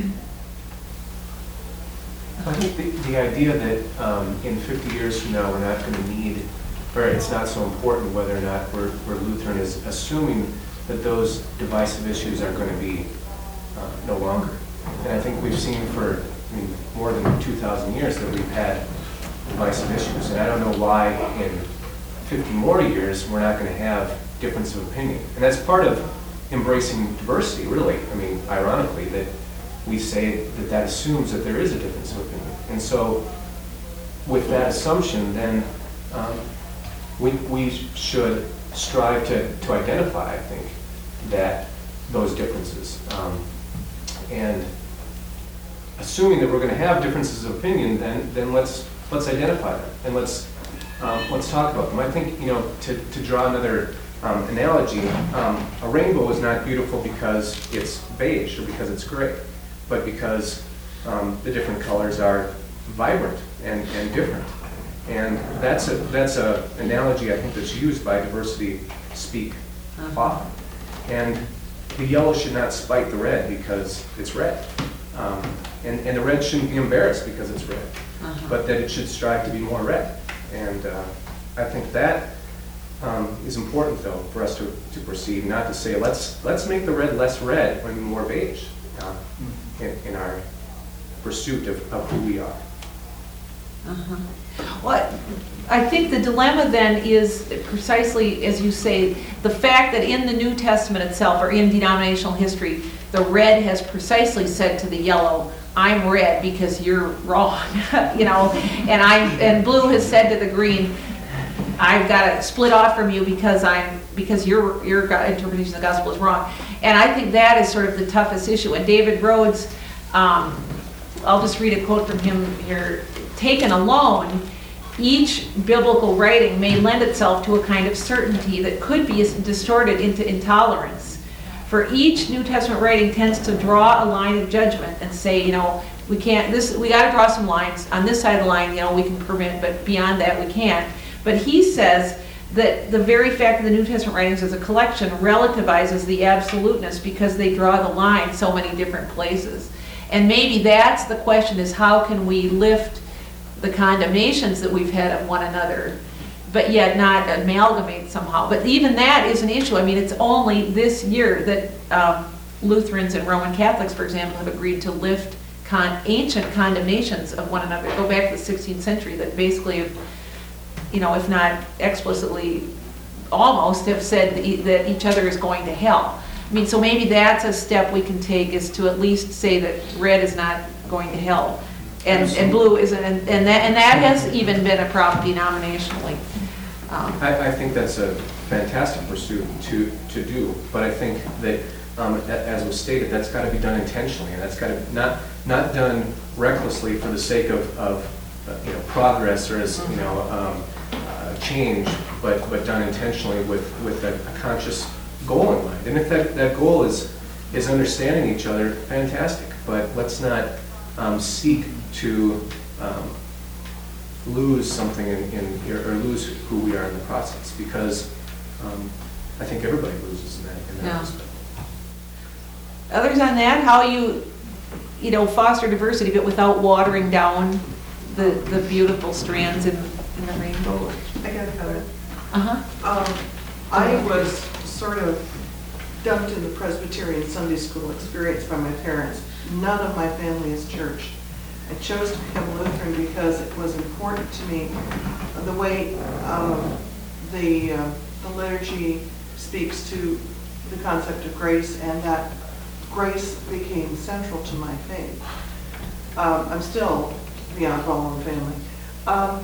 Speaker 8: I think the, the idea that um, in fifty years from now we're not going to need, or it's not so important whether or not we're, we're Lutheran, is assuming that those divisive issues are going to be uh, no longer. And I think we've seen for, I mean, more than two thousand years that we've had divisive issues. And I don't know why in fifty more years we're not going to have difference of opinion. And that's part of embracing diversity, really. I mean, ironically, that we say that that assumes that there is a difference of opinion. And so with that assumption, then um, we, we should strive to, to identify, I think, that those differences. Um, and assuming that we're going to have differences of opinion, then then let's let's identify them and let's um, let's talk about them. I think, you know, to, to draw another um, analogy, um, a rainbow is not beautiful because it's beige or because it's gray, but because um, the different colors are vibrant and, and different. And that's a that's a analogy I think that's used by diversity speak often. And the yellow should not spite the red because it's red. Um, and, and the red shouldn't be embarrassed because it's red,
Speaker 2: Uh-huh.
Speaker 8: but that it should strive to be more red. And uh, I think that um, is important, though, for us to, to proceed, not to say, let's let's make the red less red and more beige uh, in, in our pursuit of, of who we are.
Speaker 2: Uh-huh. Well, I think the dilemma then is precisely, as you say, the fact that in the New Testament itself, or in denominational history, the red has precisely said to the yellow, I'm red because you're wrong, you know, and I'm, and blue has said to the green, I've got to split off from you because I'm, because your your interpretation of the gospel is wrong. And I think that is sort of the toughest issue. And David Rhodes, um, I'll just read a quote from him here. Taken alone, each biblical writing may lend itself to a kind of certainty that could be distorted into intolerance. For each New Testament writing tends to draw a line of judgment and say, you know, we can't, this, we got to draw some lines. On this side of the line, you know, we can permit, but beyond that, we can't. But he says that the very fact that the New Testament writings as a collection relativizes the absoluteness because they draw the line so many different places. And maybe that's the question, is how can we lift the condemnations that we've had of one another, but yet not amalgamate somehow. But even that is an issue. I mean, it's only this year that um, Lutherans and Roman Catholics, for example, have agreed to lift con ancient condemnations of one another. Go back to the sixteenth century that basically, have, you know, if not explicitly, almost have said that, e that each other is going to hell. I mean, so maybe that's a step we can take, is to at least say that red is not going to hell. And, and blue isn't, and, and that and that has even been a problem denominationally. Um,
Speaker 8: I, I think that's a fantastic pursuit to, to do, but I think that, um, as was stated, that's got to be done intentionally, and that's got to not not done recklessly for the sake of, of uh, you know, progress or as you know um, uh, change, but but done intentionally with with a, a conscious goal in mind. And if that that goal is is understanding each other, fantastic. But let's not um, seek to um, lose something in, in or lose who we are in the process, because um, I think everybody loses in that, in that
Speaker 2: Yeah.
Speaker 8: respect.
Speaker 2: Others on that, how you, you know, foster diversity, but without watering down the the beautiful strands in, in the rainbow.
Speaker 6: I got it covered.
Speaker 2: Uh-huh.
Speaker 6: Um, I was sort of dumped in the Presbyterian Sunday school experience by my parents. None of my family is church. I chose to become Lutheran because it was important to me the way um, the, uh, the liturgy speaks to the concept of grace, and that grace became central to my faith. Um, I'm still the oddball in the family. Um,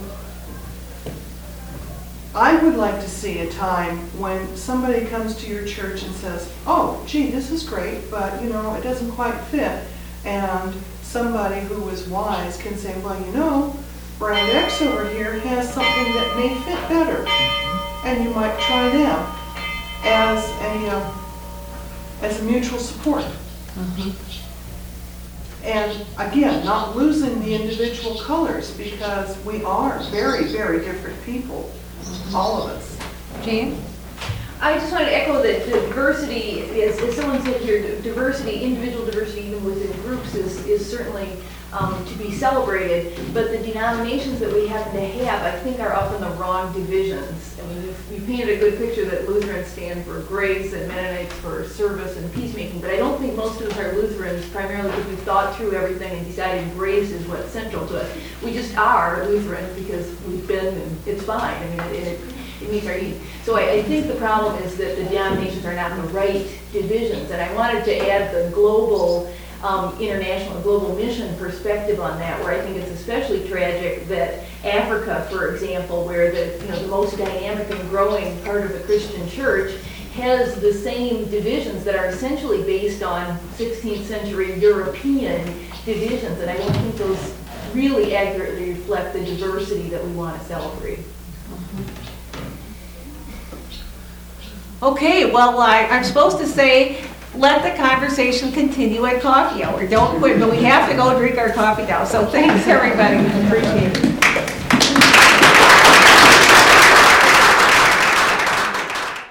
Speaker 6: I would like to see a time when somebody comes to your church and says, oh, gee, this is great, but you know, it doesn't quite fit. And somebody who is wise can say, well, you know, brand X over here has something that may fit better, and you might try them as a uh, as a mutual support.
Speaker 2: Mm-hmm.
Speaker 6: And again, not losing the individual colors, because we are very, very different people, all of us.
Speaker 2: Jane?
Speaker 10: I just wanted to echo that diversity, as, as someone said here, diversity, individual diversity, even within groups, is, is certainly
Speaker 2: um, to be celebrated, but the denominations that we happen to have, I think, are often the wrong divisions. I mean, you painted a good picture that Lutherans stand for grace and Mennonites for service and peacemaking, but I don't think most of us are Lutherans primarily because we've thought through everything and decided grace is what's central to us. We just are Lutherans because we've been, and it's fine. I mean, it, it, it meets our needs. So I, I think the problem is that the denominations are not the right divisions, and I wanted to add the global Um, international and global mission perspective on that, where I think it's especially tragic that Africa, for example, where the you know the most dynamic and growing part of the Christian church has the same divisions that are essentially based on sixteenth century European divisions, and I don't think those really accurately reflect the diversity that we want to celebrate.
Speaker 14: Okay, well, I, I'm supposed to say, let the conversation continue at coffee hour. Don't quit, but we have to go drink our coffee now. So thanks, everybody. Appreciate it.